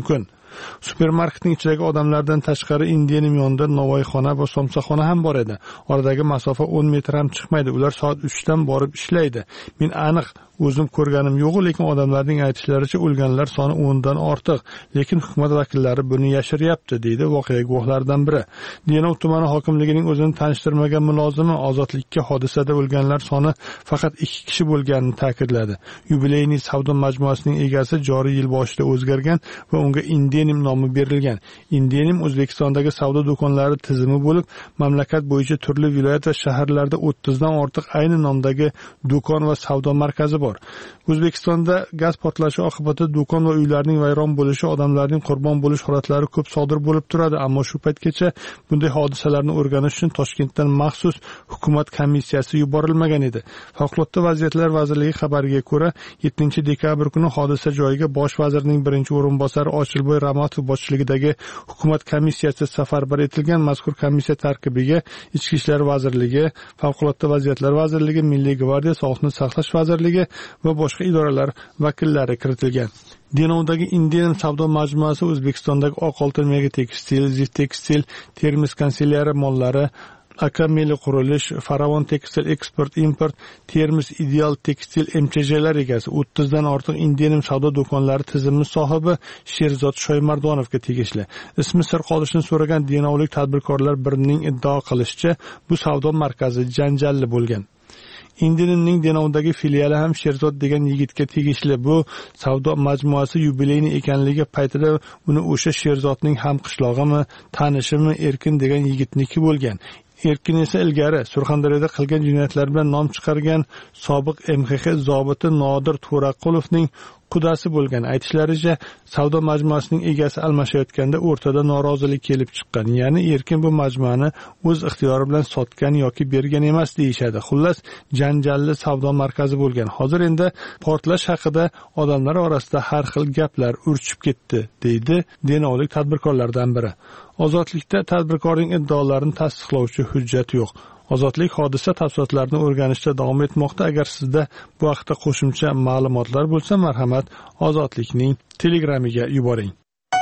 Supermarketning ichidagi odamlardan tashqari Indiyaning yonida novvoyxona va somsaxona ham bor edi. Oradagi masofa 10 metr ham chiqmaydi. Ular soat 3 dan borib ishlaydi. Men aniq o'zim ko'rganim yo'q, lekin odamlarning aytishlaricha o'lganlar soni 10 dan ortiq, lekin hukumat vakillari buni yashiryapti, deydi voqea guvohlaridan biri. Denov tumani hokimligining o'zini tanishtirmagan mulozimi Ozodlikka hodisada o'lganlar soni faqat 2 kishi bo'lganini ta'kidladi. Yubileyniy savdo majmuasining egasi joriy yil boshida o'zgargan va unga Indenim nomi berilgan. Indenim O'zbekistondagi savdo do'konlari tizimi bo'lib, mamlakat bo'yicha turli viloyat va shaharlarda 30 dan ortiq ayni nomdagi do'kon va savdo markazi bor. O'zbekistonda gaz portlashi oqibatida do'kon va uylarning vayron bo'lishi, odamlarning qurbon bo'lish holatlari ko'p sodir bo'lib turadi, ammo shu paytgacha bunday hodisalarni o'rganish uchun Toshkentdan maxsus hukumat komissiyasi yuborilmagan edi. Favqulodda vaziyatlar vazirligi xabariga ko'ra, 7-dekabr kuni hodisa joyiga bosh vazirning birinchi o'rinbosari Ochilboy Ramatov boshchiligidagi hukumat komissiyasi safarbar etilgan. Mazkur komissiya tarkibiga Ichki ishlar vazirligi, Favqulodda vaziyatlar vazirligi, Milliy gvardiya, Sog'liqni saqlash vazirligi va boshqa idoralar vakillari kiritilgan. Denovdagi Indian savdo majmuasi O'zbekistondagi Oq oltin mega tekstil, Zift tekstil, Termiz kanselyari mollari, Akameli qurilish, Faravon tekstil eksport import, Termiz ideal tekstil MCJlar egasi 30 dan ortiq Indian savdo do'konlari tizimi sohibi Sherzod Shoymardonovga tegishli. Ismi sir qolishini so'ragan denovlik tadbirkorlar birining iddao qilishicha, bu savdo markazi janjalli bo'lgan. Indianning Denovdagi filiali ham Sherzod degan yigitga tegishli. Bu savdo majmuasi yubileyni ekanligi paytida uni o'sha Sherzodning ham qishlog'imi, tanishimi Erkin degan yigitniki bo'lgan. Erkin esa ilgari Surxondaryoda qilgan jinoyatlari bilan nom chiqargan sobiq MXX zobiti Nodir To'raqulovning qudasi bo'lgan. Aytishlaricha, savdo majmuasining egasi almashayotganda o'rtada norozilik kelib chiqqan. Ya'ni Erkin bu majmuani o'z ixtiyori bilan sotgan yoki bergan emas deyishadi. Xullas, janjalli savdo markazi bo'lgan. Hozir endi portlash haqida odamlar orasida har xil gaplar urchib ketdi, deydi denovlik tadbirkorlardan biri. Ozodlikda tadbirkorning iddaolarini tasdiqlovchi hujjat yo'q. Ozodlik hodisa tafsilotlarini o'rganishda davom etmoqda. Agar sizda bu haqda qo'shimcha ma'lumotlar bo'lsa, marhamat, Ozodlikning Telegramiga yuboring.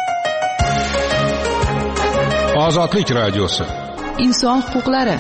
Ozodlik radiosi. Inson huquqlari.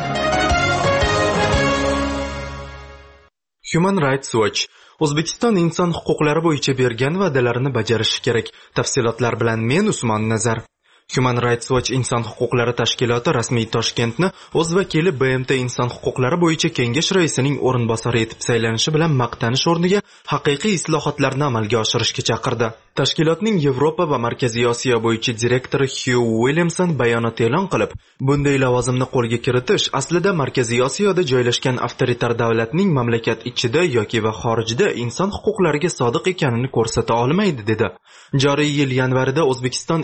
Human Rights Watch O'zbekiston inson huquqlari bo'yicha bergan va'dalarini bajarishi kerak. Tafsilotlar bilan men Usmon Nazar. Human Rights Watch inson huquqlari tashkiloti rasmiy Toshkentni o'z vakili BMT inson huquqlari bo'yicha kengash raisining o'rinbosari etib saylanishi bilan maqtanish o'rniga haqiqiy islohotlarni amalga oshirishga chaqirdi. Tashkilotning Yevropa va Markaziy Osiyo bo'yicha direktori Hugh Williamson bayonot e'lon qilib, bunday lavozimni qo'lga kiritish aslida Markaziy Osiyoda joylashgan avtoritar davlatning mamlakat ichida yoki va xorijda inson huquqlariga sodiq ekanini ko'rsata olmaydi, dedi. Joriy yil yanvarida O'zbekiston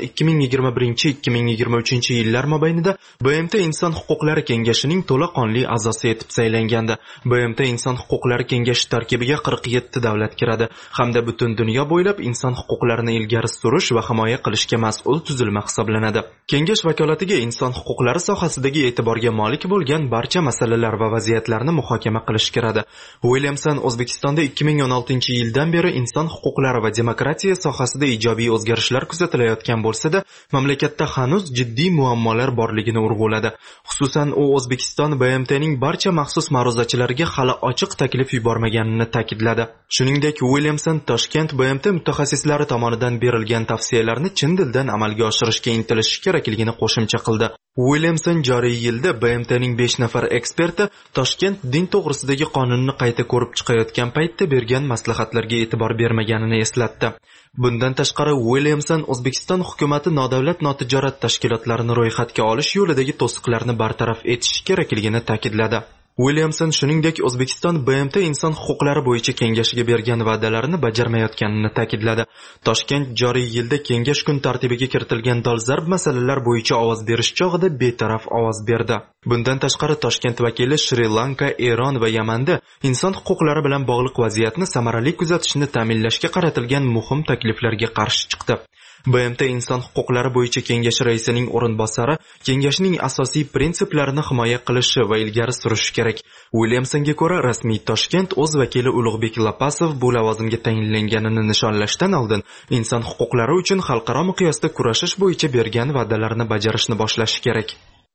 2021-2023 yillar mobaynida BMT inson huquqlari kengashining to'laqonli a'zosi etib saylangandi. BMT inson huquqlari kengashi tarkibiga 47 davlat kiradi hamda butun dunyo bo'ylab inson huquqlarini ilgari surish va himoya qilishga mas'ul tuzilma hisoblanadi. Kengash vakolatiga inson huquqlari sohasidagi e'tiborga molik bo'lgan barcha masalalar va vaziyatlarni muhokama qilish kiradi. Williamson O'zbekistonda 2016-yildan beri inson huquqlari va demokratiya sohasida ijobiy o'zgarishlar kuzatilayotgan bo'lsa-da, mamlakatda hanuz jiddiy muammolar borligini urg'uladi. Xususan, u O'zbekiston BMTning barcha maxsus ma'ruzachilariga hali ochiq taklif yubormaganini ta'kidladi. Shuningdek, Williamson Toshkent BMT mutaxassislari tomonidan berilgan tavsiyalarni chin dildan amalga oshirishga intilish kerakligini qo'shimcha qildi. Williamson joriy yilda BMTning 5 nafar eksperti Toshkent din to'g'risidagi qonunni qayta ko'rib chiqayotgan paytda bergan maslahatlarga e'tibor bermaganini eslatdi. Bundan tashqari, Williamson O'zbekiston hukumatı nodavlat notijorat tashkilotlarini ro'yxatga olish yo'lidagi to'siqlarni bartaraf etish kerakligini ta'kidladi. Williamson shuningdek O'zbekiston BMT inson huquqlari bo'yicha kengashiga bergan va'dalarini bajarmayotganini ta'kidladi. Toshkent joriy yilda kengash kun tartibiga kiritilgan dolzarb masalalar bo'yicha ovoz berish chog'ida betaraf ovoz berdi. Bundan tashqari Toshkent vakili Shri Lanka, Eron va Yamanda inson huquqlari bilan bog'liq vaziyatni samarali kuzatishni ta'minlashga qaratilgan muhim takliflarga qarshi chiqdi. BMT inson huquqlari bo'yicha kengashi raisining o'rinbosari kengashning asosiy prinsiplarini himoya qilishi va ilgari surishi kerak. Williamsonga ko'ra, rasmiy Toshkent o'z vakili Ulug'bek Lapasov bu lavozimga tayinlanganini nishonlashdan oldin inson huquqlari uchun xalqaro miqyosda kurashish bo'yicha bergan va'dalarini bajarishni boshlashi kerak.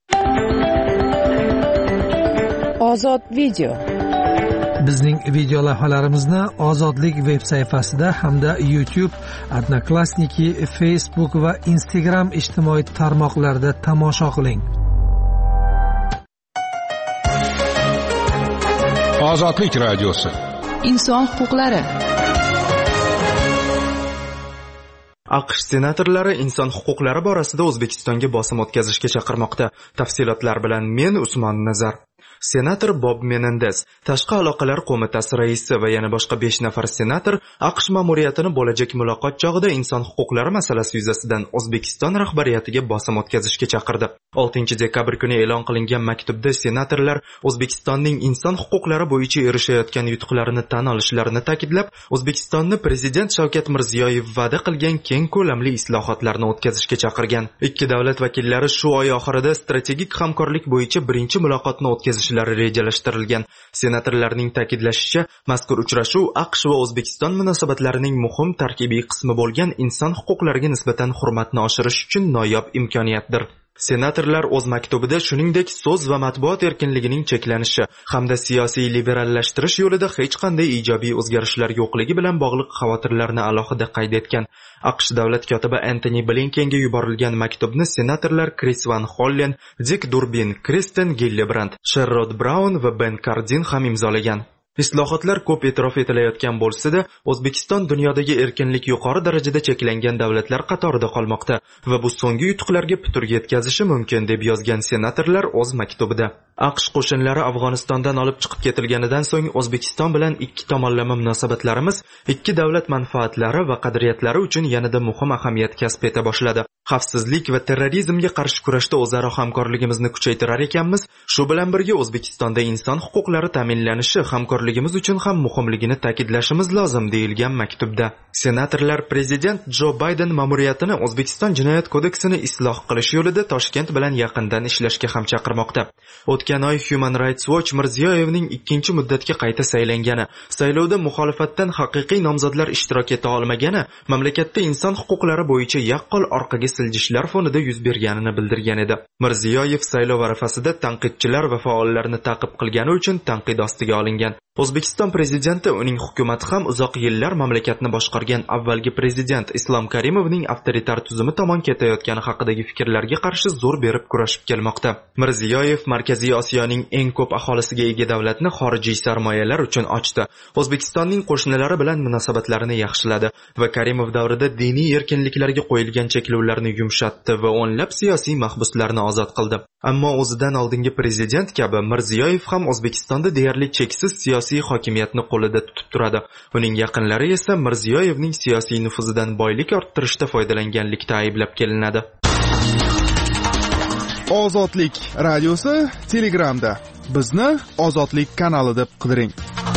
Ozod video. Bizning video lavhalarimizni Ozodlik veb sayfasida hamda YouTube, Odnoklassniki, Facebook va Instagram ijtimoiy tarmoqlarida tomosha qiling. Ozodlik radiosi. Inson huquqlari. AQSh senatorlari inson huquqlari borasida O'zbekistonga bosim o'tkazishga chaqirmoqda. Tafsilotlar bilan men Usmon Nazar. Senator Bob Menendez, Tashqi aloqalar qo'mitasi raisi va yana boshqa 5 nafar senator AQSh ma'muriyatini bo'lajak muloqot chog'ida inson huquqlari masalasi yuzasidan O'zbekiston rahbariyatiga bosim o'tkazishga chaqirdi. 6-dekabr kuni e'lon qilingan maktubda senatorlar O'zbekistonning inson huquqlari bo'yicha erishayotgan yutuqlarini tan olishlarini ta'kidlab, O'zbekistonni prezident Shavkat Mirziyoyev va'da qilgan keng ko'lamli islohotlarni o'tkazishga chaqirgan. Ikki davlat vakillari shu oy oxirida strategik hamkorlik bo'yicha birinchi muloqotni o'tkazishlari rejalashtirilgan. Senatorlarning ta'kidlashicha, mazkur uchrashuv AQSh va O'zbekiston munosabatlarining muhim tarkibiy qismi bo'lgan inson huquqlariga nisbatan hurmatni oshirish uchun noyob imkoniyatdir. Senatorlar o'z maktubida shuningdek so'z va matbuot erkinligining cheklanishi hamda siyosiy liberallashtirish yo'lida hech qanday ijobiy o'zgarishlar yo'qligi bilan bog'liq xavotirlarni alohida qayd etgan. AQSh davlat kotibi Antony Blinkenga yuborilgan maktubni senatorlar Chris Van Hollen, Dick Durbin, Kristen Gillibrand, Sherrod Brown va Ben Cardin ham imzolagan. Islohotlar ko'p e'tirof etilayotgan bo'lsa-da, O'zbekiston dunyodagi erkinlik yuqori darajada cheklangan davlatlar qatorida qolmoqda va bu so'nggi yutuqlarga putur yetkazishi mumkin deb yozgan senatorlar o'z maktubida. AQSh qo'shinlari Afg'onistondan olib chiqib ketilganidan so'ng O'zbekiston bilan ikki tomonlama munosabatlarimiz ikki davlat manfaatlari va qadriyatlari uchun yanada muhim ahamiyat kasb eta boshladi. Xavfsizlik va terrorizmga qarshi kurashda o'zaro hamkorligimizni kuchaytirar ekanmiz. Shu bilan birga O'zbekistonda inson huquqlari ta'minlanishi hamkorligimiz uchun ham muhimligini ta'kidlashimiz lozim deyilgan maktubda. Senatorlar prezident Jo Bayden ma'muriyatini O'zbekiston jinoyat kodeksini isloh qilish yo'lida Toshkent bilan yaqindan ishlashga ham chaqirmoqda. O'tgan oy Human Rights Watch Mirziyoyevning 2 muddatga qayta saylangani, saylovda muxolifatdan haqiqiy nomzodlar ishtirok eta olmagani, mamlakatda inson huquqlari bo'yicha yaqqol orqaga siljishlar fonida yuz berganini bildirgan edi. Mirziyoyev saylov arafasida tanqidchilar va faollarni ta'qib qilgani uchun tanqid ostiga olingan. O'zbekiston prezidenti uning hukumati ham uzoq yillar mamlakatni boshqargan avvalgi prezident Islom Karimovning avtoritar tuzumi tomon ketayotgani haqidagi fikrlarga qarshi zo'r berib kurashib kelmoqda. Mirziyoyev Markaziy Osiyoning eng ko'p aholisiga ega davlatni xorijiy sarmoyalar uchun ochdi. O'zbekistonning qo'shnilari bilan munosabatlarini yaxshiladi va Karimov davrida diniy erkinliklarga qo'yilgan cheklovlarni yumshatdi va o'nlab siyosiy mahbuslarni ozod qildi. Ammo o'zidan oldingi prezident kabi Mirziyoyev ham O'zbekistonda deyarli cheksiz siyosiy hokimiyatni qo'lida tutib turadi. Uning yaqinlari esa Mirziyoyevning siyosiy nufuzidan boylik orttirishda foydalanganlikda ayblab kelinadi. Ozodlik radiosi Telegramda. Bizni Ozodlik kanali deb qidiring.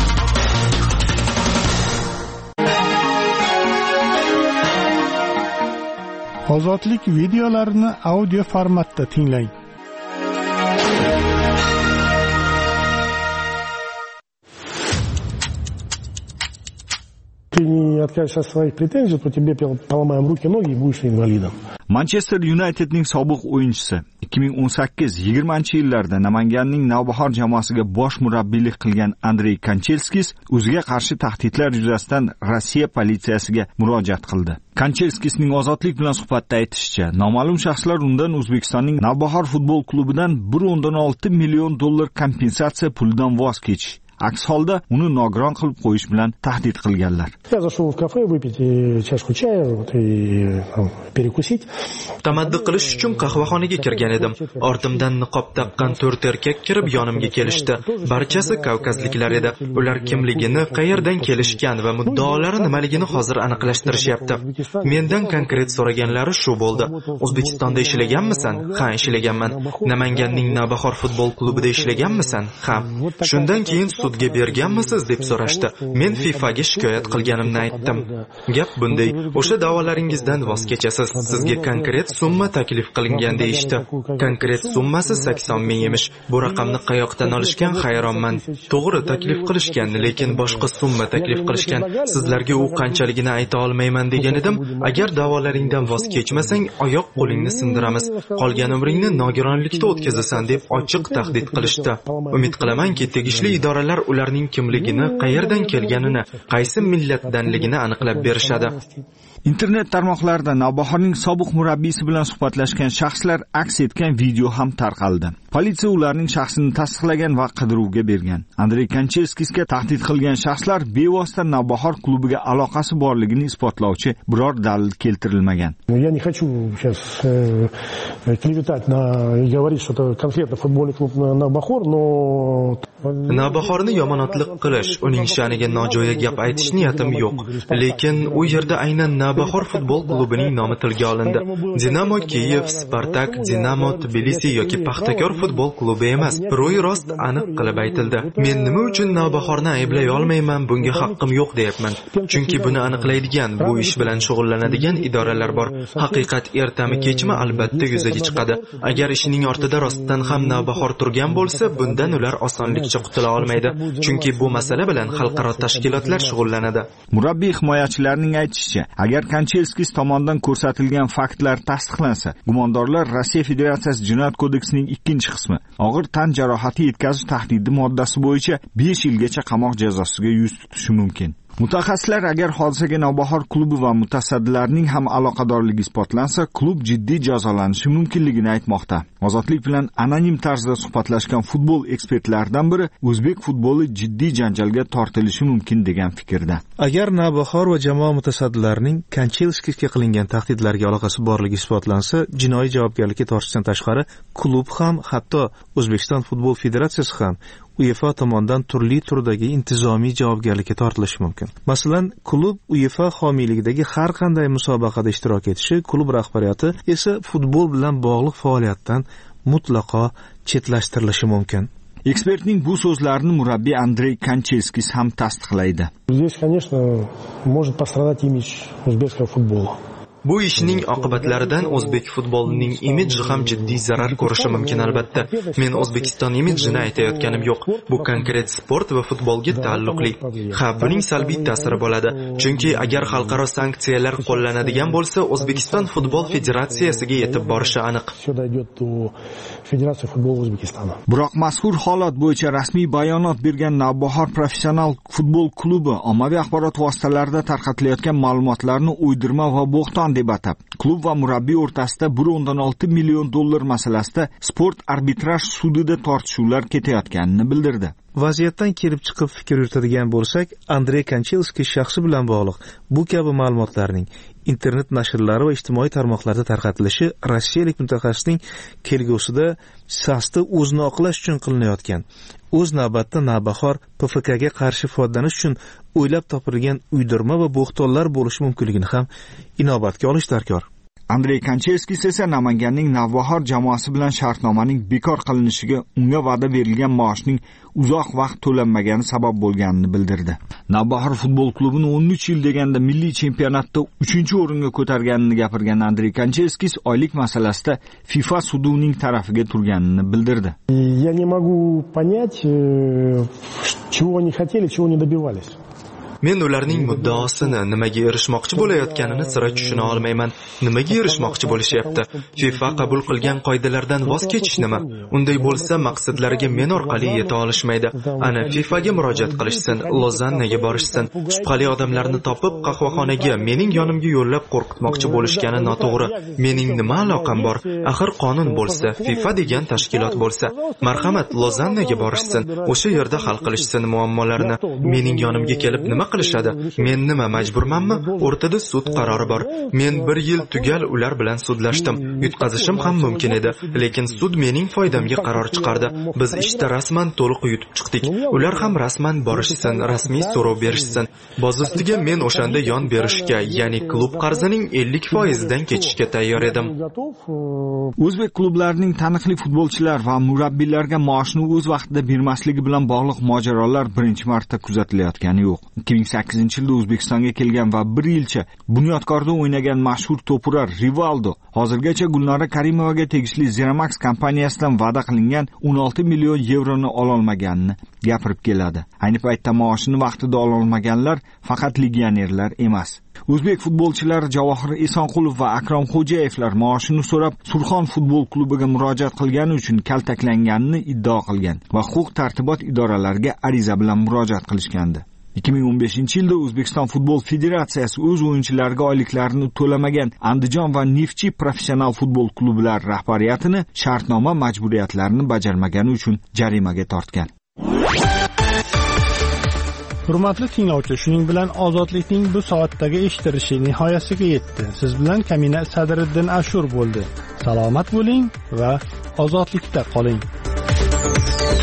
Ozodlik videolarini audio formatda tinglang. Ты не откажешься от своих претензий, то тебе поломаем руки, ноги и будешь инвалидом. Manchester Unitedning sobiq o'yinchisi 2018-20-yillarda Namanganning Navbahor jamoasiga bosh murabbiylik qilgan Andrey Kanchelskis o'ziga qarshi tahdidlar yuzasidan Rossiya politsiyasiga murojaat qildi. Kanchelskisning Ozodlik bilan suhbatda aytishicha, noma'lum shaxslar undan O'zbekistonning Navbahor futbol klubidan 1.6 million dollar kompensatsiya pulidan voz kechish, aks holda uni nogiron qilib qo'yish bilan tahdid qilganlar. Я зашел в кафе выпить чашку чая и перекусить. Tamaddi qilish uchun qahvaxonaga kirgan edim. Ortimdan niqob taqqan 4 erkak kirib yonimga kelishdi. Barchasi kavkazliklar edi. Ular kimligini, qayerdan kelishgan va muddaolari nimaligini hozir aniqlashtirishyapti. Mendan konkret so'raganlari shu bo'ldi. O'zbekistonda ishlaganmisan? Ha, ishlaganman. Namanganning Navbahor futbol klubida ishlaganmisan? Ha. Shundan keyin sud sudga berganmisiz deb so'rashdi. Men FIFAga shikoyat qilganimni aytdim. Gap bunday, o'sha da'volaringizdan voz kechasiz. Sizga konkret summa taklif qilingan deyishdi. Konkret summasi 80 ming emish. Bu raqamni qayoqdan olishgan hayronman. To'g'ri taklif qilishgan, lekin boshqa summa taklif qilishgan. Sizlarga u qanchaligini ayta olmayman degan edim. Agar da'volaringdan voz kechmasang, oyoq qo'lingni sindiramiz. Qolgan umringni nogironlikda o'tkazasan deb ochiq tahdid qilishdi. Umid qilamanki, tegishli idoralar ularning kimligini, qayerdan kelganini, qaysi millatdanligini aniqlab berishadi. Internet tarmoqlarida Navbahorning sobiq murabbiysi bilan suhbatlashgan shaxslar aks etgan video ham tarqaldi. Politsiya ularning shaxsini tasdiqlagan va qidiruvga bergan. Andrey Kanchelskisga tahdid qilgan shaxslar bevosita Navbahor klubiga aloqasi borligini isbotlovchi biror dalil keltirilmagan. Я не хочу сейчас клеветать и говорить, что это конкретно футбольный клуб Navbahor, но Navbahorni yomonotlik qilish, uning sha'niga nojo'ya gap aytish niyatim yo'q. Lekin u yerda aynan Navbahor futbol klubining nomi tilga olindi. Dinamo Kiyev, Spartak, Dinamo Tbilisi yoki Paxtakor futbol klubi emas. Ro'y rost aniq qilib aytildi. Men nima uchun Navbahorni ayblay olmayman, bunga haqqim yo'q deyapman. Chunki buni aniqlaydigan, bu ish bilan shug'ullanadigan idoralar bor. Haqiqat ertami kechmi albatta yuzaga chiqadi. Agar ishining ortida rostdan ham Navbahor turgan bo'lsa, bundan ular osonlikcha qutula olmaydi. Chunki bu masala bilan xalqaro tashkilotlar shug'ullanadi. Murabbiy himoyachilarining aytishicha, agar Kanchelskis tomonidan ko'rsatilgan faktlar tasdiqlansa, gumondorlar Rossiya Federatsiyasi Jinoyat kodeksining 2-qismi og'ir tan jarohati yetkazish tahdidi moddasi bo'yicha 5 yilgacha qamoq jazosiga yuz tutishi mumkin. Mutaxassislar agar hodisaga Navbahor klubi va mutasaddilarning ham aloqadorligi isbotlansa, klub jiddiy jazolanishi mumkinligini aytmoqda. Ozodlik bilan anonim tarzda suhbatlashgan futbol ekspertlaridan biri o'zbek futboli jiddiy janjalga tortilishi mumkin degan fikrda. Agar Navbahor va jamoa mutasaddilarining Kanchelskisga qilingan tahdidlarga aloqasi borligi isbotlansa, jinoiy javobgarlikka tortishdan tashqari, klub ham, hatto O'zbekiston futbol federatsiyasi ham UEFA tomonidan turli turdagi intizomiy javobgarlikka tortilishi mumkin. Masalan, klub UEFA homiyligidagi har qanday musobaqada ishtirok etishi, klub rahbariyati esa futbol bilan bog'liq faoliyatdan mutlaqo chetlashtirilishi mumkin. Ekspertning bu so'zlarini murabbiy Andrey Kanchelskis ham tasdiqlaydi. Здесь, конечно, может пострадать имидж узбекского футбола. Bu ishning oqibatlaridan o'zbek futbolining imidji ham jiddiy zarar ko'rishi mumkin albatta. Men O'zbekiston imidjini aytayotganim yo'q. Bu konkret sport va futbolga taalluqli. Ha, buning salbiy ta'siri bo'ladi. Chunki agar xalqaro sanksiyalar qo'llanadigan bo'lsa, O'zbekiston futbol federatsiyasiga yetib borishi aniq. Biroq mazkur holat bo'yicha rasmiy bayonot bergan Navbahor professional futbol klubi ommaviy axborot vositalarida tarqatilayotgan ma'lumotlarni uydirma va bo'xton deb atab, klub va murabbiy o'rtasida 1.6 million dollar masalasida sport arbitraj sudida tortishuvlar ketayotganini bildirdi. Vaziyatdan kelib chiqib fikr yuritadigan bo'lsak, Andrey Kanchelskis shaxsi bilan bog'liq bu kabi ma'lumotlarning internet nashrlari va ijtimoiy tarmoqlarda tarqatilishi rossiyalik mutaxassisning kelgusida sasti o'zini oqlash uchun qilinayotgan, o'z navbatda Navbahor PFKga qarshi foydalanish uchun o'ylab topilgan uydirma va bo'xtonlar bo'lishi mumkinligini ham inobatga olish darkor. Andrey Kanchelskis esa Namanganning Navbahor jamoasi bilan shartnomaning bekor qilinishiga unga va'da berilgan maoshning uzoq vaqt to'lanmagani sabab bo'lganini bildirdi. Navbahor futbol klubini 13 yil deganda milliy chempionatda 3-o'ringa ko'targanini gapirgan Andrey Kanchelskis oylik masalasida FIFA sudi uning tarafiga turganini bildirdi. Я не могу понять, чего они хотели, чего не добивались. Men ularning muddaosini, nimaga erishmoqchi bo'layotganini sira tushuna olmayman. Nimaga erishmoqchi bo'lishyapti? FIFA qabul qilgan qoidalardan voz kechish nima? Unday bo'lsa, maqsadlariga men orqali yeta olishmaydi. Ana FIFAga murojaat qilishsin, Lozannaga borishsin. Shubhali odamlarni topib, qahvaxonaga mening yonimga yo'llab qo'rqitmoqchi bo'lishgani noto'g'ri. Mening nima aloqam bor? Axir qonun bo'lsa, FIFA degan tashkilot bo'lsa, marhamat, Lozannaga borishsin. O'sha yerda hal qilishsin muammolarini. Mening yonimga kelib nima qilishadi. Men nima majburmanmi? O'rtada sud qarori bor. Men 1 yil tugal ular bilan sudlashdim. Yutqazishim ham mumkin edi, lekin sud mening foydamga qaror chiqardi. Biz ishda rasman to'liq yutib chiqdik. Ular ham rasman borishsin, rasmiy so'rov berishsin. Boz ustiga men o'shanda yon berishga, ya'ni klub qarzining 50% dan ketishga tayyor edim. O'zbek klublarining taniqli futbolchilar va murabbiylarga maoshni o'z vaqtida bermasligi bilan bog'liq mojarolar birinchi marta kuzatilayotgani yo'q. 2008-yilda O'zbekistonga kelgan va 1 yilcha Bunyodkorda o'ynagan mashhur to'purar Rivaldo hozirgacha Gulnora Karimovaga tegishli Zeramax kompaniyasidan va'da qilingan 16 million yevroni ololmaganini gapirib keladi. Ayni paytda maoshini vaqtida ololmaganlar faqat legionerlar emas. O'zbek futbolchilari Javohir Esonqulov va Akrom Xo'jayevlar maoshini so'rab Surxon futbol klubiga murojaat qilgani uchun kaltaklanganini iddao qilgan va huquq-tartibot idoralariga ariza bilan murojaat qilishgandi. 2015-yilda O'zbekiston futbol federatsiyasi o'z o'yinchilariga oyliklarini to'lamagan Andijon va Neftchi professional futbol klublari rahbariyatini shartnoma majburiyatlarini bajarmagani uchun jarimaga tortgan. Hurmatli tinglovchi, shuning bilan ozodlikning bu soatdagi eshitilishi nihoyasiga yetdi. Siz bilan Kamina Sadriddin Ashur bo'ldi. Salomat bo'ling va ozodlikda qoling.